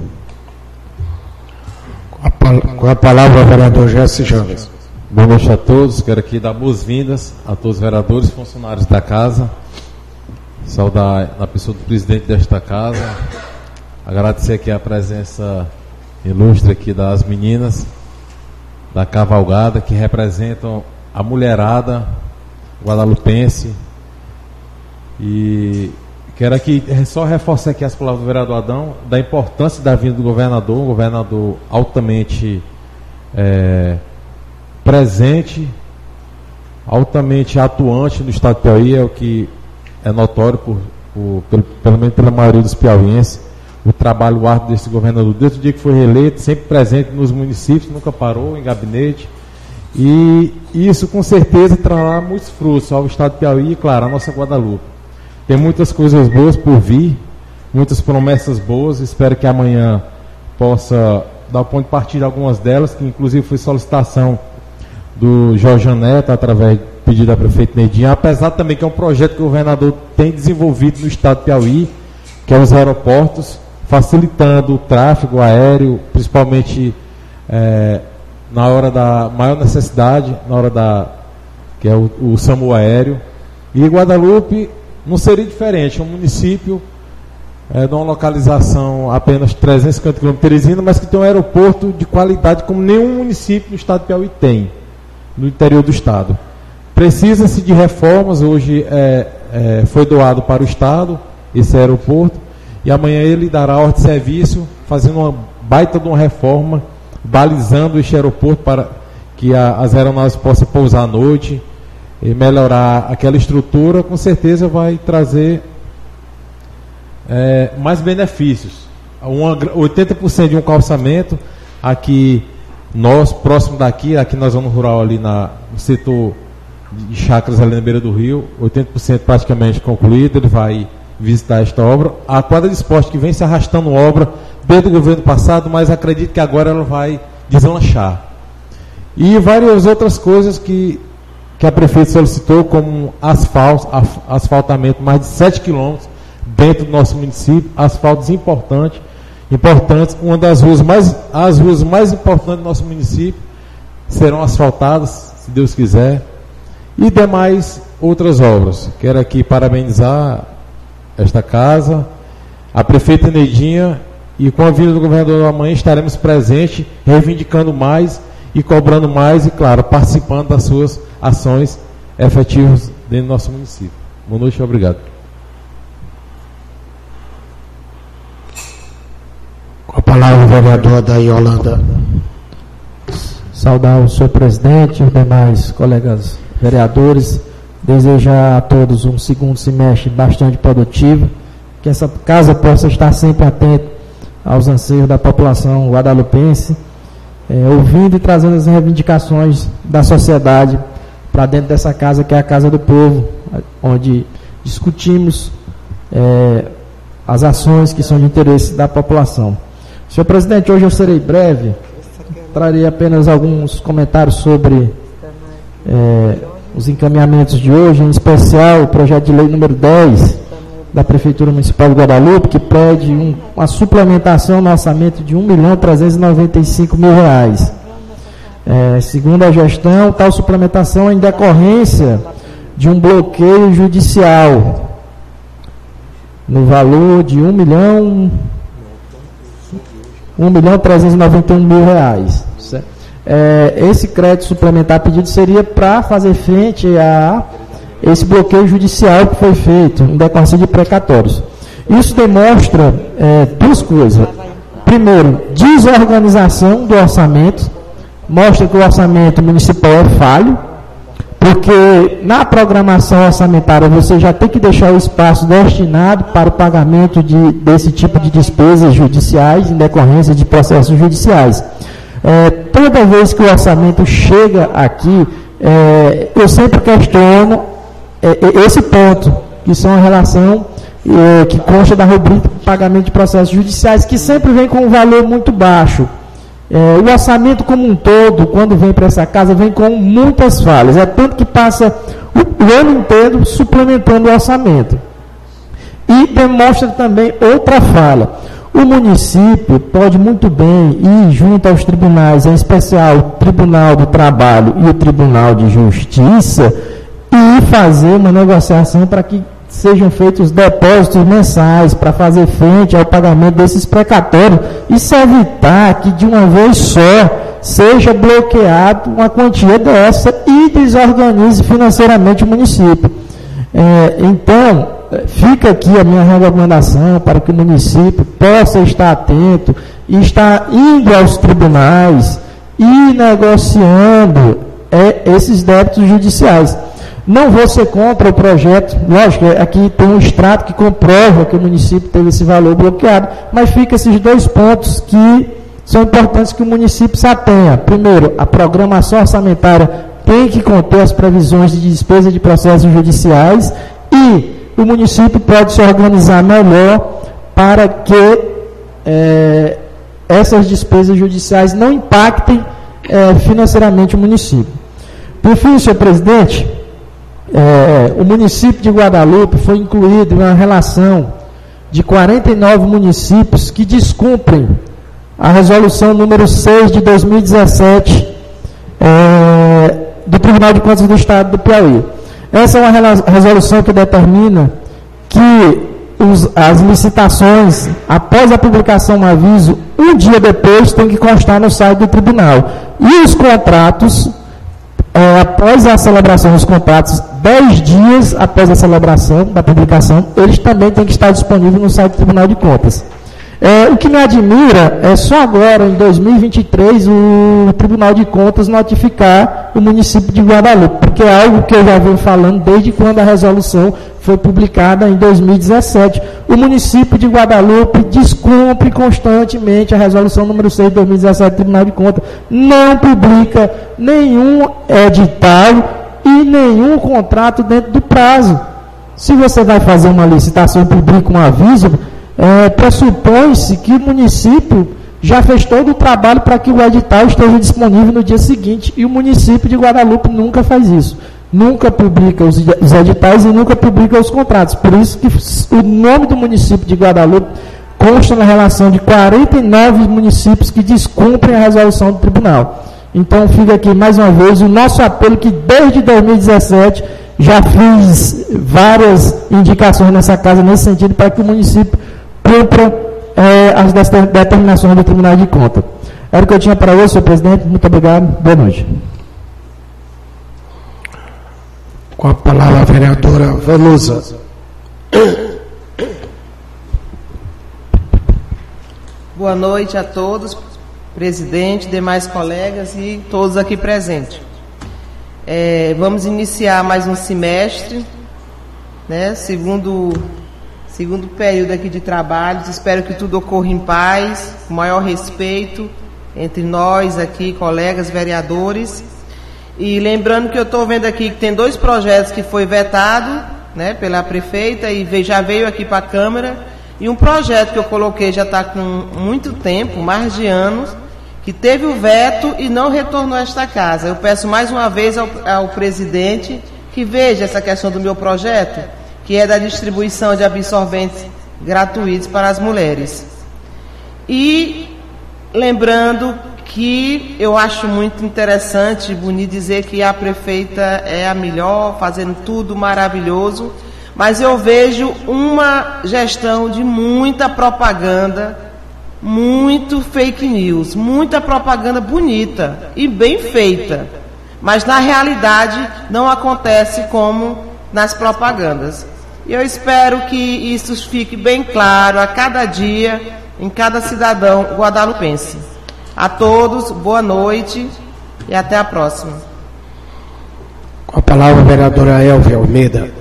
Speaker 1: Com a palavra, o vereador Jesse James.
Speaker 6: Boa noite a todos. Quero aqui dar boas-vindas a todos os vereadores e funcionários da casa. Saudar na pessoa do presidente desta casa. Agradecer aqui a presença ilustre aqui das meninas da cavalgada, que representam a mulherada guadalupense. E quero aqui só reforçar aqui as palavras do vereador Adão, da importância da vinda do governador, um governador altamente presente, altamente atuante no estado de Piauí, é o que é notório pelo menos pela maioria dos piauienses, o trabalho árduo desse governador, desde o dia que foi reeleito, sempre presente nos municípios, nunca parou em gabinete, e isso com certeza trará muitos frutos ao estado de Piauí e, claro, a nossa Guadalupe. Tem muitas coisas boas por vir, muitas promessas boas, espero que amanhã possa dar o ponto de partida algumas delas, que inclusive foi solicitação do Jorge Neto, através do pedido da prefeita Neidinha, apesar também que é um projeto que o governador tem desenvolvido no estado de Piauí, que é os aeroportos, facilitando o tráfego aéreo, principalmente na hora da maior necessidade, na hora que é o SAMU aéreo. E Guadalupe não seria diferente, é um município de uma localização apenas 350 km de Teresina, mas que tem um aeroporto de qualidade como nenhum município no estado de Piauí tem, no interior do estado. Precisa-se de reformas, hoje foi doado para o estado esse aeroporto, e amanhã ele dará ordem de serviço, fazendo uma baita de uma reforma, balizando este aeroporto para que as aeronaves possam pousar à noite, e melhorar aquela estrutura. Com certeza vai trazer mais benefícios. 80% de um calçamento, aqui nós, próximo daqui na zona rural, ali no setor de chácaras ali na beira do rio, 80% praticamente concluído. Ele vai visitar esta obra. A quadra de esporte que vem se arrastando obra desde o governo passado, mas acredito que agora ela vai deslanchar. E várias outras coisas que a prefeita solicitou, como asfaltamento, mais de 7 quilômetros dentro do nosso município, asfaltos importantes. Uma das ruas mais importantes do nosso município serão asfaltadas, se Deus quiser, e demais outras obras. Quero aqui parabenizar esta casa, a prefeita Neidinha, e com a vinda do governador amanhã estaremos presentes, reivindicando mais e cobrando mais e, claro, participando das suas ações efetivas dentro do nosso município. Boa noite e obrigado.
Speaker 1: Com a palavra o vereador Daí Holanda.
Speaker 7: Saudar o senhor presidente e os demais colegas vereadores, desejar a todos um segundo semestre bastante produtivo, que essa casa possa estar sempre atenta aos anseios da população guadalupense, ouvindo e trazendo as reivindicações da sociedade para dentro dessa casa, que é a Casa do Povo, onde discutimos as ações que são de interesse da população. Senhor presidente, hoje eu serei breve, trarei apenas alguns comentários sobre os encaminhamentos de hoje, em especial o projeto de lei número 10 da Prefeitura Municipal de Guadalupe, que pede uma suplementação no orçamento de R$1.395.000. Segundo a gestão, tal suplementação é em decorrência de um bloqueio judicial no valor de R$1.391.000. Esse crédito suplementar pedido seria para fazer frente a esse bloqueio judicial que foi feito em decorrência de precatórios. Isso demonstra duas coisas. Primeiro, desorganização do orçamento, mostra que o orçamento municipal é falho, porque na programação orçamentária você já tem que deixar o espaço destinado para o pagamento desse tipo de despesas judiciais em decorrência de processos judiciais. Toda vez que o orçamento chega aqui, eu sempre questiono esse ponto, que são a relação que consta da rubrica de pagamento de processos judiciais, que sempre vem com um valor muito baixo. O orçamento como um todo, quando vem para essa casa, vem com muitas falhas. Tanto que passa o ano inteiro suplementando o orçamento. E demonstra também outra falha. O município pode muito bem ir junto aos tribunais, em especial o Tribunal do Trabalho e o Tribunal de Justiça, e fazer uma negociação para que sejam feitos depósitos mensais para fazer frente ao pagamento desses precatórios. Isso evitar que de uma vez só seja bloqueado uma quantia dessa e desorganize financeiramente o município. Então, fica aqui a minha recomendação para que o município possa estar atento e estar indo aos tribunais e negociando esses débitos judiciais. Não vou ser contra o projeto, lógico, aqui tem um extrato que comprova que o município teve esse valor bloqueado, mas fica esses dois pontos que são importantes que o município se atenha. Primeiro, a programação orçamentária tem que conter as previsões de despesa de processos judiciais e o município pode se organizar melhor para que essas despesas judiciais não impactem financeiramente o município. Por fim, senhor presidente, o município de Guadalupe foi incluído em uma relação de 49 municípios que descumprem a resolução número 6 de 2017 do Tribunal de Contas do Estado do Piauí. Essa é uma resolução que determina que as licitações, após a publicação do aviso, um dia depois tem que constar no site do tribunal. E os contratos, após a celebração dos contratos, 10 dias após a celebração da publicação, eles também têm que estar disponíveis no site do Tribunal de Contas. O que me admira é só agora, em 2023, o Tribunal de Contas notificar o município de Guadalupe, porque é algo que eu já venho falando desde quando a resolução foi publicada em 2017. O município de Guadalupe descumpre constantemente a resolução número 6 de 2017 do Tribunal de Contas, não publica nenhum edital e nenhum contrato dentro do prazo. Se você vai fazer uma licitação e publica um aviso, pressupõe-se que o município já fez todo o trabalho para que o edital esteja disponível no dia seguinte, e o município de Guadalupe nunca faz isso. Nunca publica os editais e nunca publica os contratos. Por isso que o nome do município de Guadalupe consta na relação de 49 municípios que descumprem a resolução do tribunal. Então fica aqui mais uma vez o nosso apelo, que desde 2017 já fiz várias indicações nessa casa nesse sentido, para que o município cumpra as determinações do Tribunal de Contas. Era o que eu tinha para hoje, senhor presidente. Muito obrigado. Boa noite.
Speaker 1: Com a palavra a vereadora Vanusa.
Speaker 8: Boa noite a todos, presidente, demais colegas e todos aqui presentes. Vamos iniciar mais um semestre, né? Segundo período aqui de trabalhos. Espero que tudo ocorra em paz, com maior respeito entre nós aqui, colegas vereadores. E lembrando que eu estou vendo aqui que tem 2 projetos que foi vetado, né, pela prefeita e já veio aqui para a Câmara, e um projeto que eu coloquei já está com muito tempo, mais de anos, que teve o veto e não retornou a esta casa. Eu peço mais uma vez ao presidente que veja essa questão do meu projeto, que é da distribuição de absorventes gratuitos para as mulheres. E lembrando que eu acho muito interessante e bonito dizer que a prefeita é a melhor, fazendo tudo maravilhoso, mas eu vejo uma gestão de muita propaganda, muito fake news, muita propaganda bonita e bem feita, mas na realidade não acontece como nas propagandas. E eu espero que isso fique bem claro a cada dia, em cada cidadão guadalupense. A todos, boa noite e até a próxima.
Speaker 1: Com a palavra a vereadora Elvia Almeida.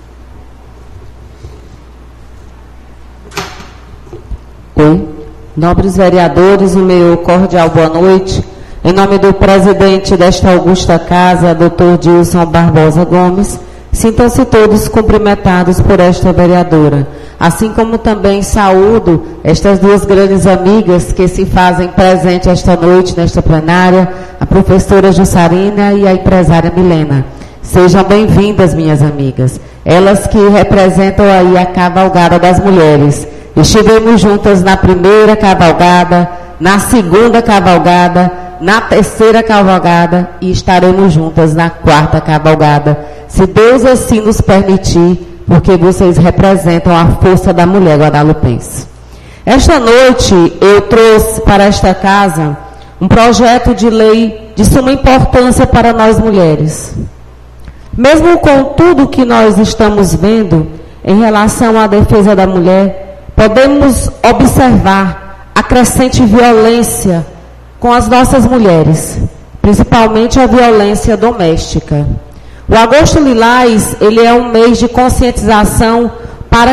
Speaker 9: Oi, nobres vereadores, o meu cordial boa noite. Em nome do presidente desta augusta casa, Dr. Dilson Barbosa Gomes, sintam-se todos cumprimentados por esta vereadora. Assim como também saúdo estas 2 grandes amigas que se fazem presente esta noite nesta plenária, a professora Jussarina e a empresária Milena. Sejam bem-vindas, minhas amigas. Elas que representam aí a cavalgada das mulheres. Estivemos juntas na primeira cavalgada, na segunda cavalgada, na terceira cavalgada e estaremos juntas na 4ª cavalgada, se Deus assim nos permitir, porque vocês representam a força da mulher guadalupense. Esta noite eu trouxe para esta casa um projeto de lei de suma importância para nós mulheres. Mesmo com tudo que nós estamos vendo em relação à defesa da mulher, podemos observar a crescente violência com as nossas mulheres, principalmente a violência doméstica. O Agosto Lilás, ele é um mês de conscientização para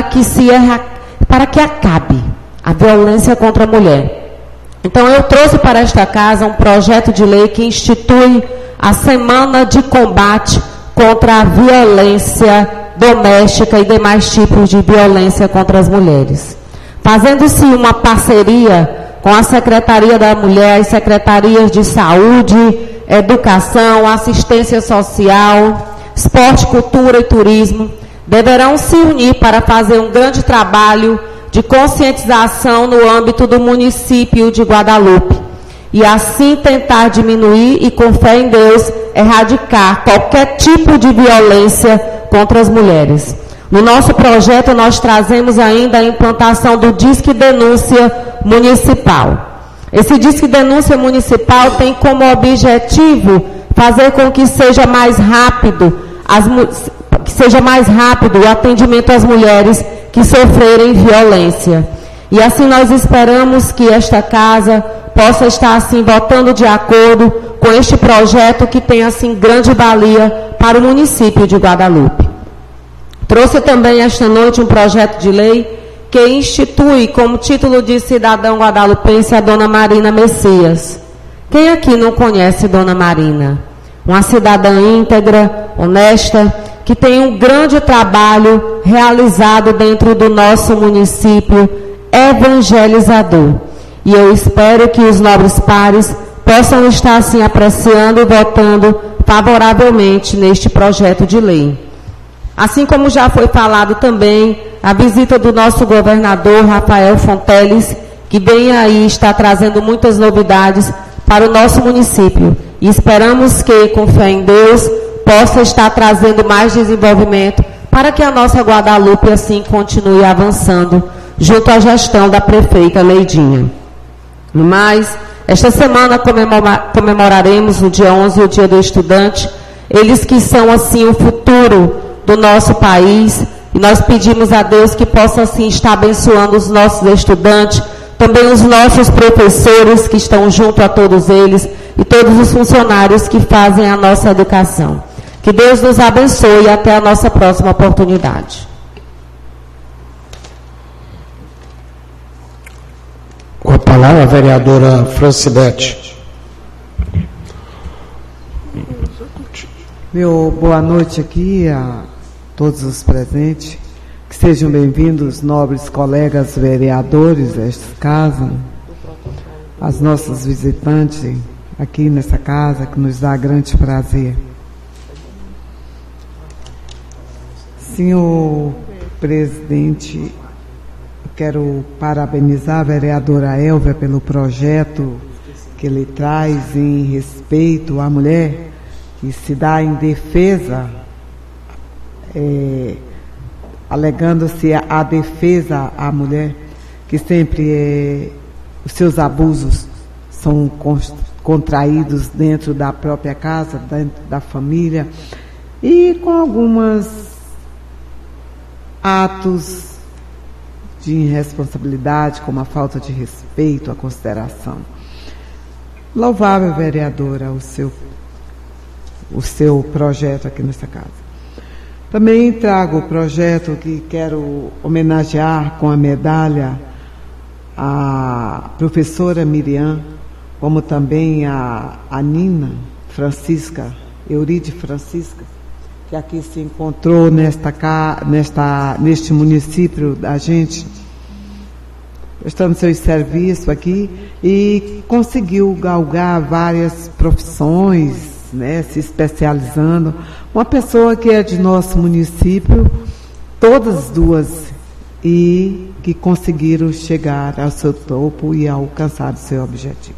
Speaker 9: que acabe a violência contra a mulher. Então eu trouxe para esta casa um projeto de lei que institui a Semana de Combate contra a Violência Doméstica e demais tipos de violência contra as mulheres. Fazendo-se uma parceria com a Secretaria da Mulher, as Secretarias de Saúde, Educação, Assistência Social, Esporte, Cultura e Turismo, deverão se unir para fazer um grande trabalho de conscientização no âmbito do município de Guadalupe e assim tentar diminuir e, com fé em Deus, erradicar qualquer tipo de violência contra as mulheres. No nosso projeto, nós trazemos ainda a implantação do Disque Denúncia Municipal. Esse Disque Denúncia Municipal tem como objetivo fazer com que seja mais rápido o atendimento às mulheres que sofrerem violência. E assim nós esperamos que esta casa possa estar assim votando de acordo com este projeto que tem assim grande valia para o município de Guadalupe. Trouxe também esta noite um projeto de lei que institui como título de cidadão guadalupense a Dona Marina Messias. Quem aqui não conhece Dona Marina? uma cidadã íntegra, honesta, que tem um grande trabalho realizado dentro do nosso município, evangelizador. E eu espero que os nobres pares possam estar assim apreciando e votando favoravelmente neste projeto de lei. Assim como já foi falado também, a visita do nosso governador Rafael Fonteles, que vem aí, está trazendo muitas novidades para o nosso município. E esperamos que, com fé em Deus, possa estar trazendo mais desenvolvimento para que a nossa Guadalupe assim continue avançando junto à gestão da prefeita Neidinha. No mais, esta semana comemoraremos no dia 11 o Dia do Estudante, eles que são assim o futuro do nosso país, e nós pedimos a Deus que possa assim estar abençoando os nossos estudantes, também os nossos professores que estão junto a todos eles e todos os funcionários que fazem a nossa educação. Que Deus nos abençoe e até a nossa próxima oportunidade.
Speaker 1: Com a palavra a vereadora Francinete.
Speaker 2: Meu boa noite aqui a todos os presentes. Que sejam bem-vindos, nobres colegas vereadores desta casa, as nossas visitantes aqui nessa casa, que nos dá grande prazer. Senhor presidente, quero parabenizar a vereadora Elvia pelo projeto que ele traz em respeito à mulher que se dá em defesa, alegando-se a defesa à mulher, que sempre os seus abusos são contraídos dentro da própria casa, dentro da família, e com alguns atos de irresponsabilidade, como a falta de respeito, a consideração. Louvável, vereadora, o seu projeto aqui nessa casa. Também trago o projeto que quero homenagear com a medalha a professora Miriam, como também a Nina Francisca, Euride Francisca, que aqui se encontrou neste município da gente, prestando seu serviço aqui, e conseguiu galgar várias profissões, né, se especializando. Uma pessoa que é de nosso município, todas duas, e que conseguiram chegar ao seu topo e alcançar o seu objetivo.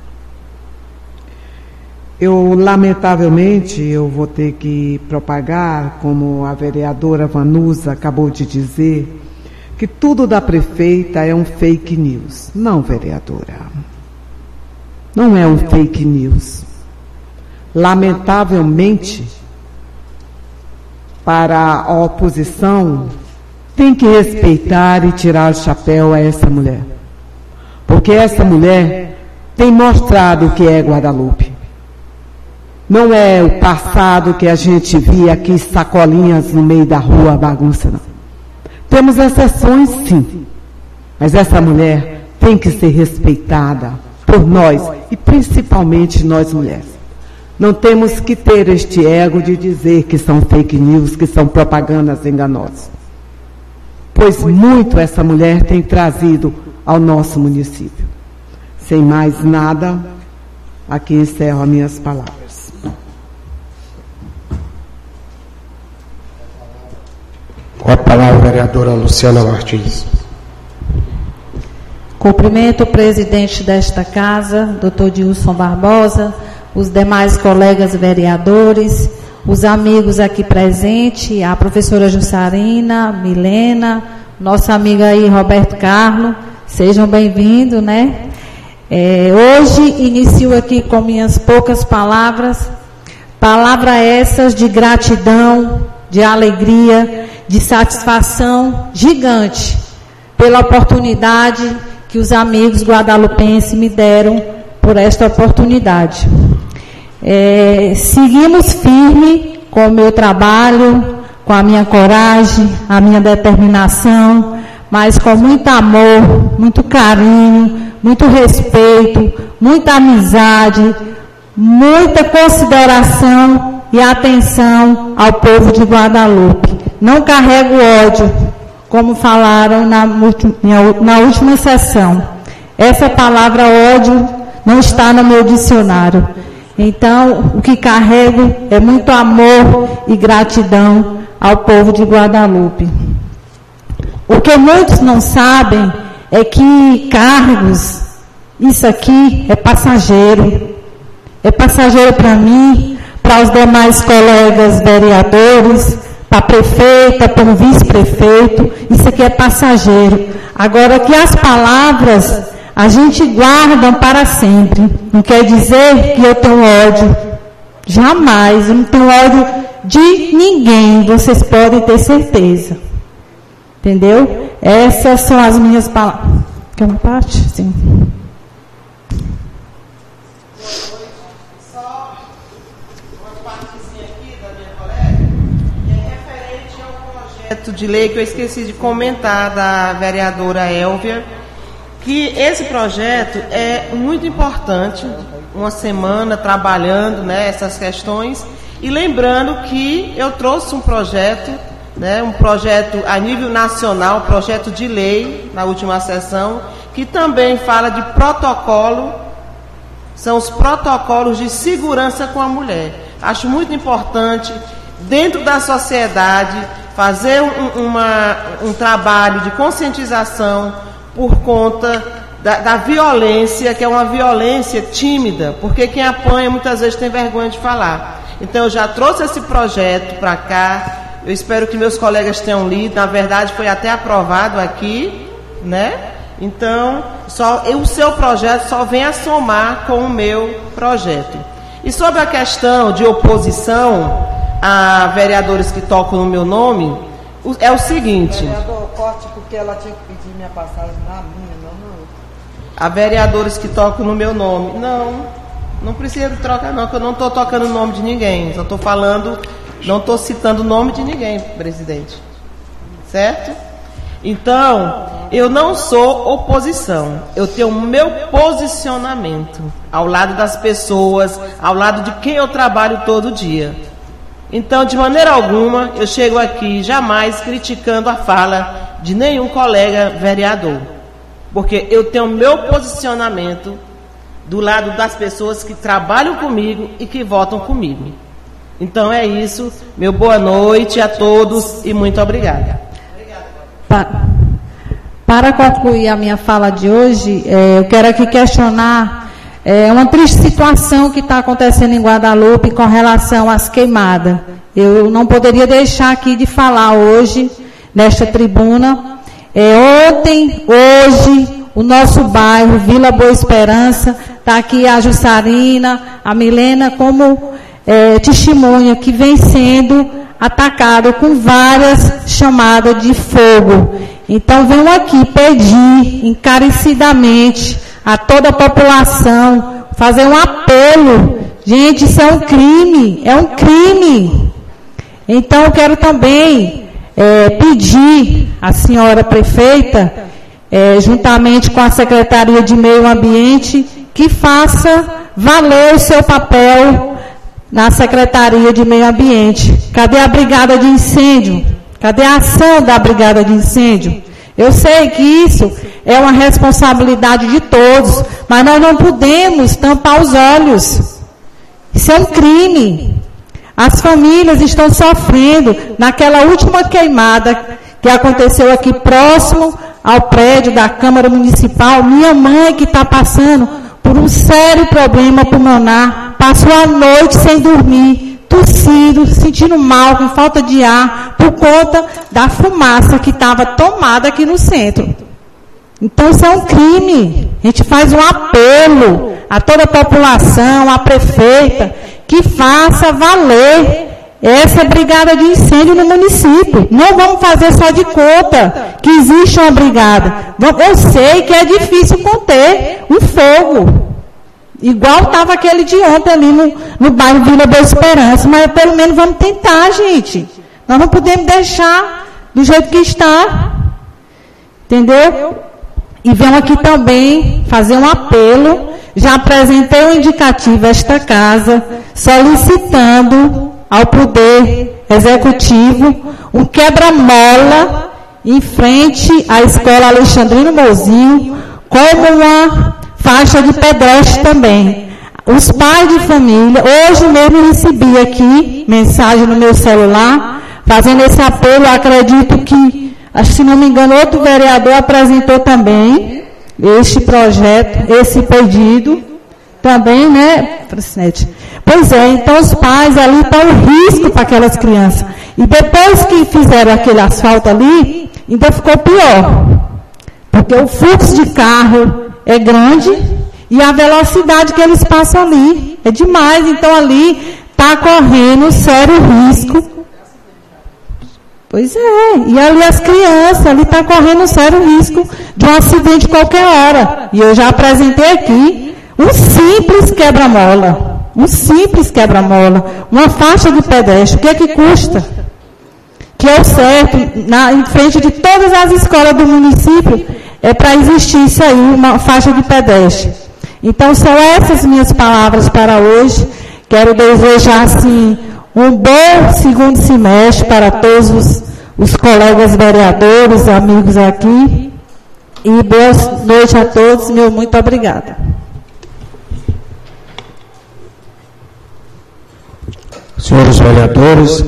Speaker 2: Lamentavelmente, vou ter que propagar, como a vereadora Vanusa acabou de dizer, que tudo da prefeita é um fake news. Não, vereadora. Não é um fake news. Lamentavelmente, para a oposição, tem que respeitar e tirar o chapéu a essa mulher. Porque essa mulher tem mostrado o que é Guadalupe. Não é o passado que a gente via aqui, sacolinhas no meio da rua, bagunça, não. Temos exceções, sim. Mas essa mulher tem que ser respeitada por nós, e principalmente nós mulheres. Não temos que ter este ego de dizer que são fake news, que são propagandas enganosas. Pois muito essa mulher tem trazido ao nosso município. Sem mais nada, aqui encerro as minhas palavras.
Speaker 1: Com a palavra a vereadora Luciana Martins.
Speaker 10: Cumprimento o presidente desta casa, Dr. Dilson Barbosa, os demais colegas vereadores, os amigos aqui presentes, a professora Jussarina, Milena, nossa amiga aí Roberto Carlos, sejam bem-vindos, né? Hoje inicio aqui com minhas poucas palavras essas de gratidão, de alegria, de satisfação gigante pela oportunidade que os amigos guadalupenses me deram por esta oportunidade. Seguimos firme com o meu trabalho, com a minha coragem, a minha determinação, mas com muito amor, muito carinho, muito respeito, muita amizade, muita consideração e atenção ao povo de Guadalupe. Não carrego ódio, como falaram na última sessão. Essa palavra ódio não está no meu dicionário. Então, o que carrego é muito amor e gratidão ao povo de Guadalupe. O que muitos não sabem é que cargos, isso aqui é passageiro. É passageiro para mim, para os demais colegas vereadores, para a prefeita, para o vice-prefeito. Isso aqui é passageiro. Agora, que as palavras a gente guarda para sempre. Não quer dizer que eu tenho ódio. Jamais. Eu não tenho ódio de ninguém. Vocês podem ter certeza. Entendeu? Essas são as minhas palavras. Quer uma parte? Sim.
Speaker 8: Só uma partezinha aqui da minha colega, é referente ao projeto de lei que eu esqueci de comentar da vereadora Elvia, que esse projeto é muito importante, uma semana trabalhando, né, essas questões, e lembrando que eu trouxe um projeto a nível nacional, projeto de lei, na última sessão, que também fala de protocolo, são os protocolos de segurança com a mulher. Acho muito importante, dentro da sociedade, fazer um trabalho de conscientização por conta da violência, que é uma violência tímida, porque quem apanha muitas vezes tem vergonha de falar. Então eu já trouxe esse projeto para cá, eu espero que meus colegas tenham lido, na verdade foi até aprovado aqui, né? Então, o seu projeto só vem a somar com o meu projeto. E sobre a questão de oposição a vereadores que tocam no meu nome, é o seguinte...
Speaker 2: Vereador, corte porque ela tinha que pedir minha passagem na minha, não na outra.
Speaker 8: A vereadores que tocam no meu nome. Não precisa de trocar não, que eu não estou tocando o nome de ninguém. Só estou falando, não estou citando o nome de ninguém, presidente. Certo? Então, eu não sou oposição. Eu tenho o meu posicionamento ao lado das pessoas, ao lado de quem eu trabalho todo dia. Então, de maneira alguma, eu chego aqui jamais criticando a fala de nenhum colega vereador. Porque eu tenho o meu posicionamento do lado das pessoas que trabalham comigo e que votam comigo. Então é isso. Meu boa noite a todos e muito obrigada.
Speaker 10: Para concluir a minha fala de hoje, eu quero aqui questionar uma triste situação que está acontecendo em Guadalupe com relação às queimadas. Eu não poderia deixar aqui de falar hoje, nesta tribuna. Ontem, hoje, o nosso bairro, Vila Boa Esperança, está aqui a Jussarina, a Milena, como testemunha, que vem sendo atacado com várias chamadas de fogo. Então, venho aqui pedir encarecidamente a toda a população, fazer um apelo. Gente, isso é um crime. Então, eu quero também pedir à senhora prefeita, juntamente com a Secretaria de Meio Ambiente, que faça valer o seu papel na Secretaria de Meio Ambiente. Cadê a brigada de incêndio? Cadê a ação da brigada de incêndio? Eu sei que isso é uma responsabilidade de todos, mas nós não podemos tampar os olhos. Isso é um crime. As famílias estão sofrendo. Naquela última queimada que aconteceu aqui próximo ao prédio da Câmara Municipal, minha mãe, que está passando por um sério problema pulmonar, passou a noite sem dormir, tossindo, sentindo mal, com falta de ar, por conta da fumaça que estava tomada aqui no centro. Então, isso é um crime. A gente faz um apelo a toda a população, à prefeita, que faça valer essa brigada de incêndio no município. Não vamos fazer só de conta que existe uma brigada. Eu sei que é difícil conter um fogo, igual estava aquele de ontem ali no bairro Vila Boa Esperança, mas pelo menos vamos tentar, gente. Nós não podemos deixar do jeito que está. Entendeu? E venho aqui também fazer um apelo, já apresentei um indicativo a esta casa, solicitando ao Poder Executivo um quebra-mola em frente à Escola Alexandrino Mozinho, como uma faixa de pedestre também. Os pais de família, hoje mesmo recebi aqui mensagem no meu celular, fazendo esse apelo. Acredito que, se não me engano, outro vereador apresentou também este projeto, esse pedido, também, né, Francinete? Pois é, então os pais ali estão um risco para aquelas crianças. E depois que fizeram aquele asfalto ali, ainda ficou pior. Porque o fluxo de carro é grande e a velocidade que eles passam ali é demais. Então ali está correndo sério risco. Pois é, e ali as crianças, ali está correndo sério risco de um acidente qualquer hora. E eu já apresentei aqui um simples quebra-mola. Um simples quebra-mola. Uma faixa de pedestre. O que é que custa? Que é o certo, em frente de todas as escolas do município, é para existir isso aí, uma faixa de pedestre. Então, são essas minhas palavras para hoje. Quero desejar, assim, um bom segundo semestre para todos os colegas vereadores, amigos aqui. E boa noite a todos. Meu muito obrigada.
Speaker 1: Senhores vereadores,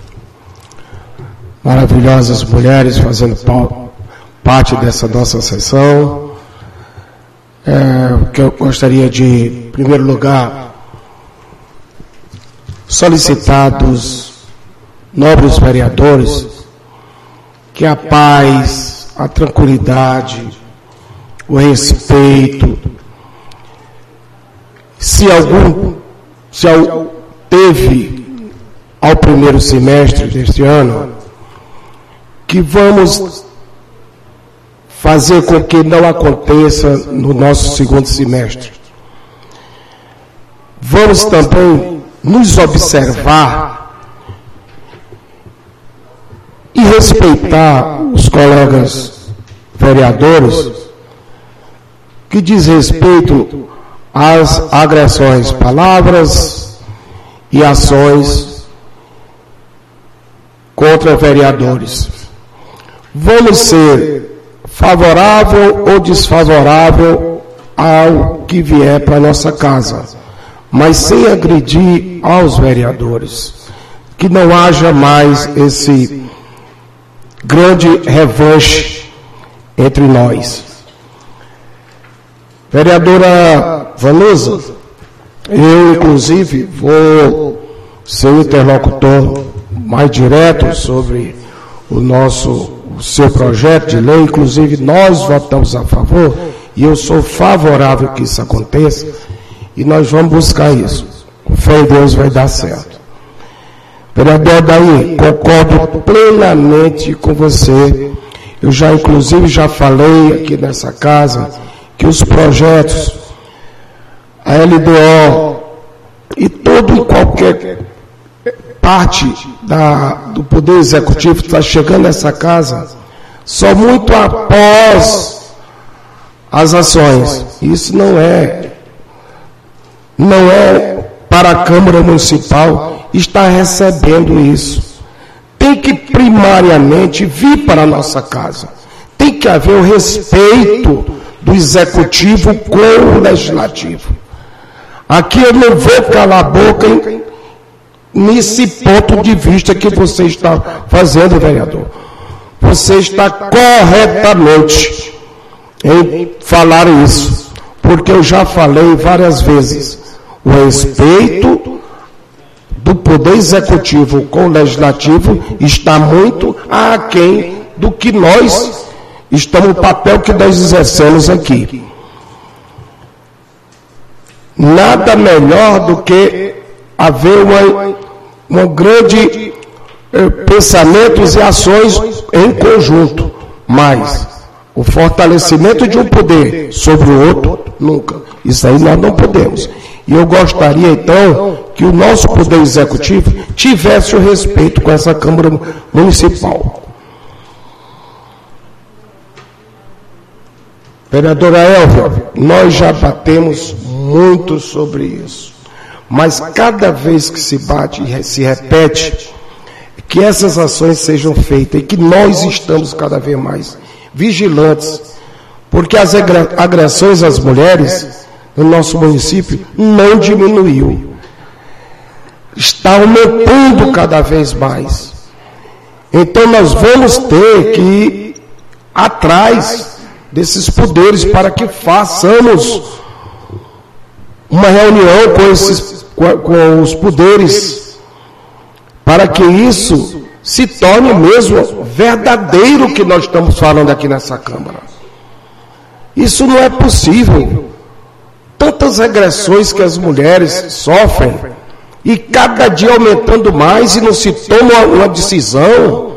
Speaker 1: maravilhosas mulheres fazendo parte dessa nossa sessão, que eu gostaria de, em primeiro lugar, solicitar dos nobres vereadores que a paz, a tranquilidade, o respeito, se teve ao primeiro semestre deste ano, que vamos fazer com que não aconteça no nosso segundo semestre. Vamos também nos observar e respeitar os colegas vereadores que diz respeito às agressões, palavras e ações contra vereadores. Vamos ser favorável ou desfavorável ao que vier para a nossa casa, mas sem agredir aos vereadores. Que não haja mais esse grande revanche entre nós. Vereadora Vanusa, eu, inclusive, vou ser o interlocutor mais direto sobre o seu projeto de lei. Inclusive, nós votamos a favor e eu sou favorável que isso aconteça e nós vamos buscar isso. Com fé em Deus vai dar certo. Vereador Daí, concordo plenamente com você. Eu inclusive, já falei aqui nessa casa que os projetos, a LDO e todo e qualquer parte do Poder Executivo está chegando nessa casa só muito após as ações. Isso não é para a Câmara Municipal estar recebendo isso. Tem que primariamente vir para a nossa casa. Tem que haver o respeito do Executivo com o Legislativo. Aqui eu não vou calar a boca nesse ponto de vista que você está fazendo, vereador. Você está corretamente em falar isso, porque eu já falei várias vezes. O respeito do Poder Executivo com o Legislativo está muito aquém do que nós estamos, o papel que nós exercemos aqui. Nada melhor do que haver uma grande pensamentos e ações em conjunto, mas o fortalecimento de um poder sobre o outro, nunca. Isso aí nós não podemos. E eu gostaria, então, que o nosso Poder Executivo tivesse o respeito com essa Câmara Municipal. Vereadora Elvia, nós já batemos muito sobre isso, mas cada vez que se bate e se repete, que essas ações sejam feitas e que nós estamos cada vez mais vigilantes, porque as agressões às mulheres no nosso município não diminuiu, está aumentando cada vez mais. Então nós vamos ter que ir atrás desses poderes para que façamos uma reunião com os poderes, para que isso se torne mesmo verdadeiro que nós estamos falando aqui nessa Câmara. Isso não é possível. Tantas agressões que as mulheres sofrem, e cada dia aumentando mais, e não se toma uma decisão,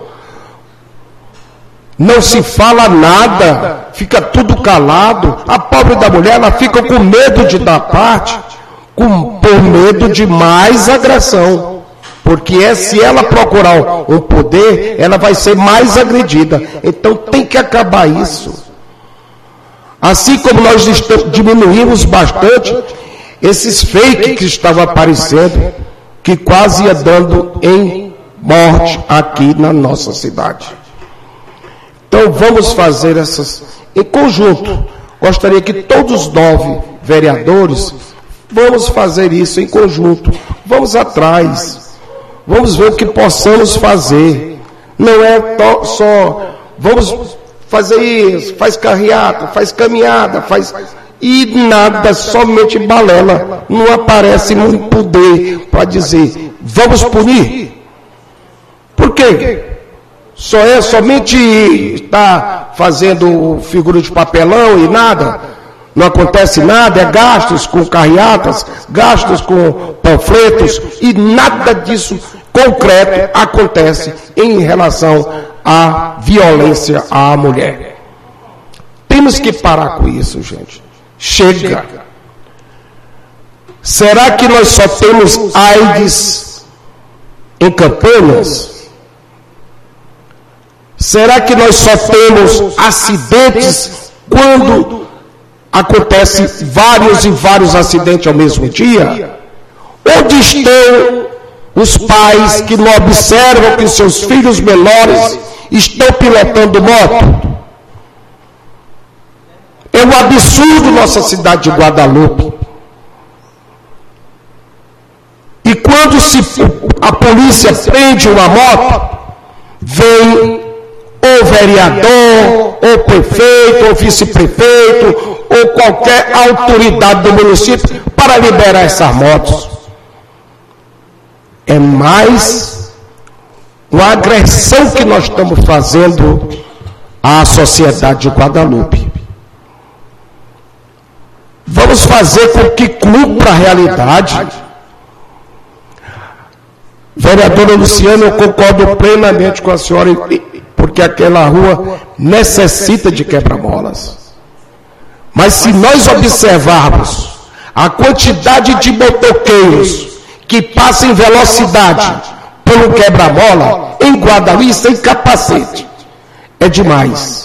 Speaker 1: não se fala nada, fica tudo calado. A pobre da mulher, ela fica com medo de dar parte, por medo de mais agressão, porque se ela procurar um poder, ela vai ser mais agredida. Então tem que acabar isso. Assim como nós diminuímos bastante esses fake que estavam aparecendo, que quase ia dando em morte aqui na nossa cidade. Então vamos fazer essas em conjunto. Gostaria que todos os 9 vereadores, vamos fazer isso em conjunto. Vamos atrás. Vamos ver o que possamos fazer. Não é só, vamos fazer isso, faz carreata, faz caminhada, e nada, somente balela. Não aparece um poder para dizer, vamos punir. Por quê? Somente estar fazendo figura de papelão e nada, não acontece nada, é gastos com carreatas, gastos com panfletos, e nada disso concreto acontece em relação à violência à mulher. Temos que parar com isso, gente. Chega. Será que nós só temos AIDS em Campinas? Será que nós só temos acidentes quando acontecem vários e vários acidentes ao mesmo dia? Onde estão os pais que não observam que seus filhos menores estão pilotando moto? É um absurdo nossa cidade de Guadalupe. E quando a polícia prende uma moto, vem ou vereador, ou prefeito, ou vice-prefeito, ou qualquer autoridade do município para liberar essas motos. É mais uma agressão que nós estamos fazendo à sociedade de Guadalupe. Vamos fazer com que cumpra a realidade. Vereadora Luciana, eu concordo plenamente com a senhora, porque aquela rua necessita de quebra-molas. Mas se nós observarmos a quantidade de motoqueiros que passam em velocidade por um quebra-mola, em Guadalupe, sem capacete, é demais.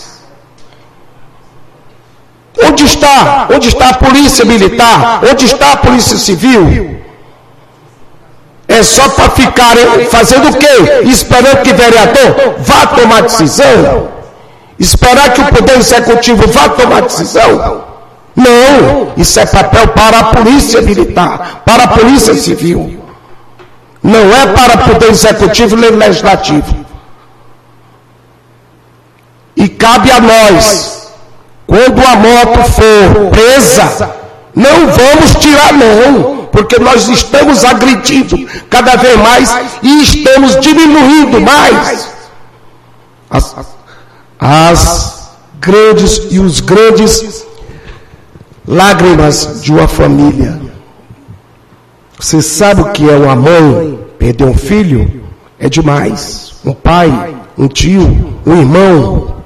Speaker 1: Onde está? Onde está a polícia militar? Onde está a polícia civil? É só para ficarem fazendo o quê? Esperando que o vereador vá tomar decisão? Esperar que o Poder Executivo vá tomar decisão? Não, isso é papel para a polícia militar, para a polícia civil. Não é para o Poder Executivo nem Legislativo. E cabe a nós, quando a moto for presa, não vamos tirar não, porque nós estamos agredindo cada vez mais e estamos diminuindo mais as grandes e os grandes lágrimas de uma família. Você sabe o que é uma mãe perder um filho? É demais. Um pai, um tio, um irmão.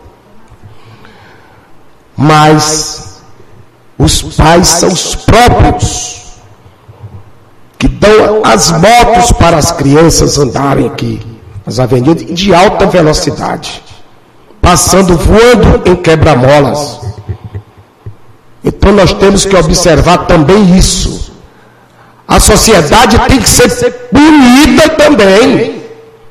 Speaker 1: Mas os pais são os próprios que dão as motos para as crianças andarem aqui nas avenidas de alta velocidade, passando, voando em quebra-molas. Então nós temos que observar também isso. A sociedade tem que ser punida também.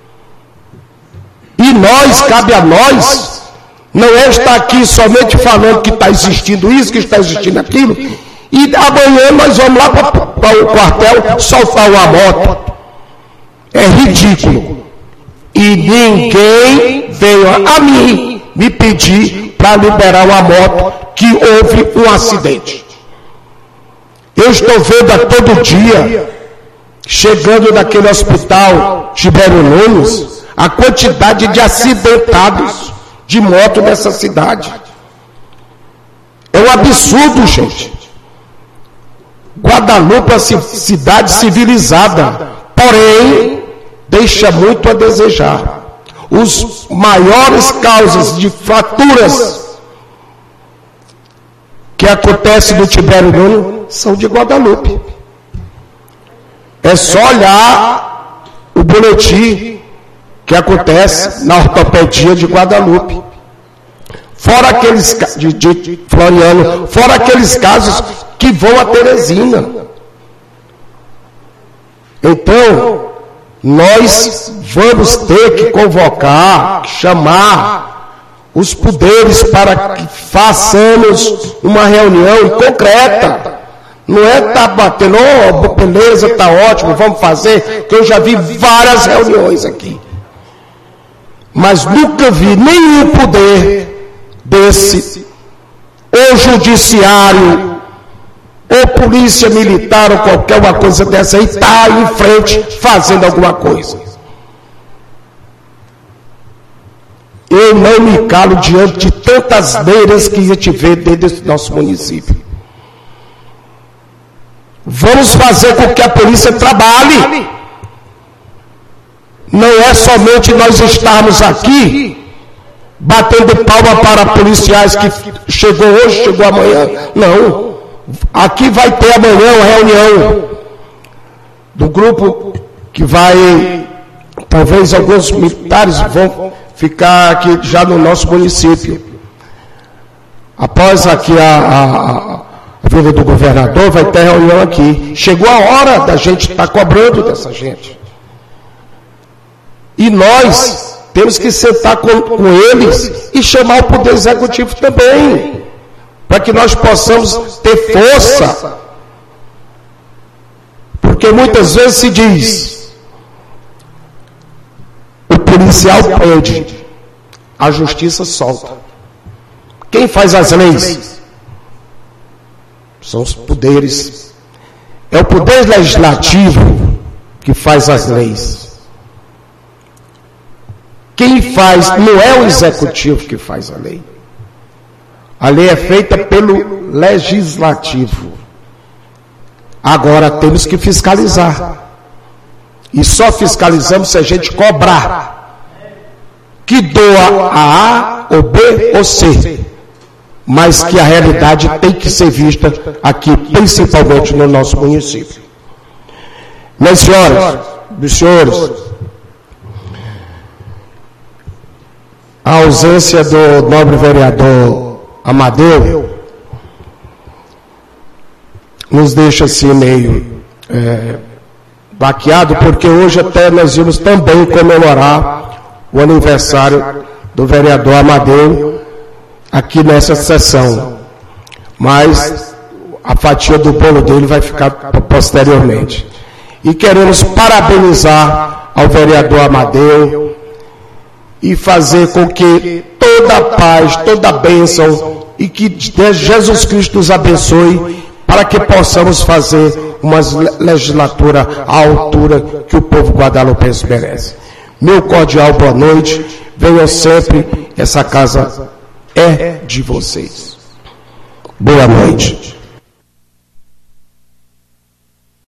Speaker 1: E nós, cabe a nós, não é estar aqui somente falando que está existindo isso, que está existindo aquilo, e amanhã nós vamos lá para o quartel soltar uma moto. É ridículo. E ninguém veio a mim me pedir para liberar uma moto que houve um acidente. Eu estou vendo a todo dia, chegando naquele hospital Tibério Nunes, a quantidade de acidentados de moto nessa cidade. É um absurdo, gente. Guadalupe é uma cidade civilizada, porém, deixa muito a desejar. Os maiores causas de fraturas que acontecem no Tibério Nunes são de Guadalupe. É só olhar o boletim que acontece na ortopedia de Guadalupe. Fora aqueles de Floriano, fora aqueles casos que vão a Teresina. Então, nós vamos ter que convocar, chamar os poderes para que façamos uma reunião concreta. Não é estar batendo, oh, beleza, está ótimo, vamos fazer, que eu já vi várias reuniões aqui. Mas nunca vi nenhum poder desse, ou judiciário, ou polícia militar, ou qualquer uma coisa dessa aí, está em frente fazendo alguma coisa. Eu não me calo diante de tantas neiras que a gente vê dentro do nosso município. Vamos fazer com que a polícia trabalhe. Não é somente nós estarmos aqui batendo palma para policiais que chegou hoje, chegou amanhã. Não. Aqui vai ter amanhã uma reunião do grupo que vai, talvez alguns militares vão ficar aqui já no nosso município. Após aqui a vinda do governador, vai ter reunião aqui. Chegou a hora da gente estar cobrando dessa gente. E nós temos que sentar com eles e chamar o Poder Executivo também, para que nós possamos ter força. Porque muitas vezes se diz, o policial prende, a justiça solta. Quem faz as leis? São os poderes. É o poder legislativo que faz as leis. Quem faz não é o executivo que faz a lei. A lei é feita pelo legislativo. Agora temos que fiscalizar. E só fiscalizamos se a gente cobrar. Que doa a A, ou B, ou C. Mas que a realidade tem que ser vista aqui, principalmente no nosso município. Minhas senhoras, meus senhores, a ausência do nobre vereador Amadeu nos deixa assim meio baqueado, porque hoje até nós íamos também comemorar o aniversário do vereador Amadeu aqui nessa sessão, mas a fatia do bolo dele vai ficar posteriormente. E queremos parabenizar ao vereador Amadeu e fazer com que toda a paz, toda a bênção e que Jesus Cristo nos abençoe para que possamos fazer uma legislatura à altura que o povo guadalupense merece. Meu cordial boa noite, venham sempre, essa casa é de vocês. Boa noite.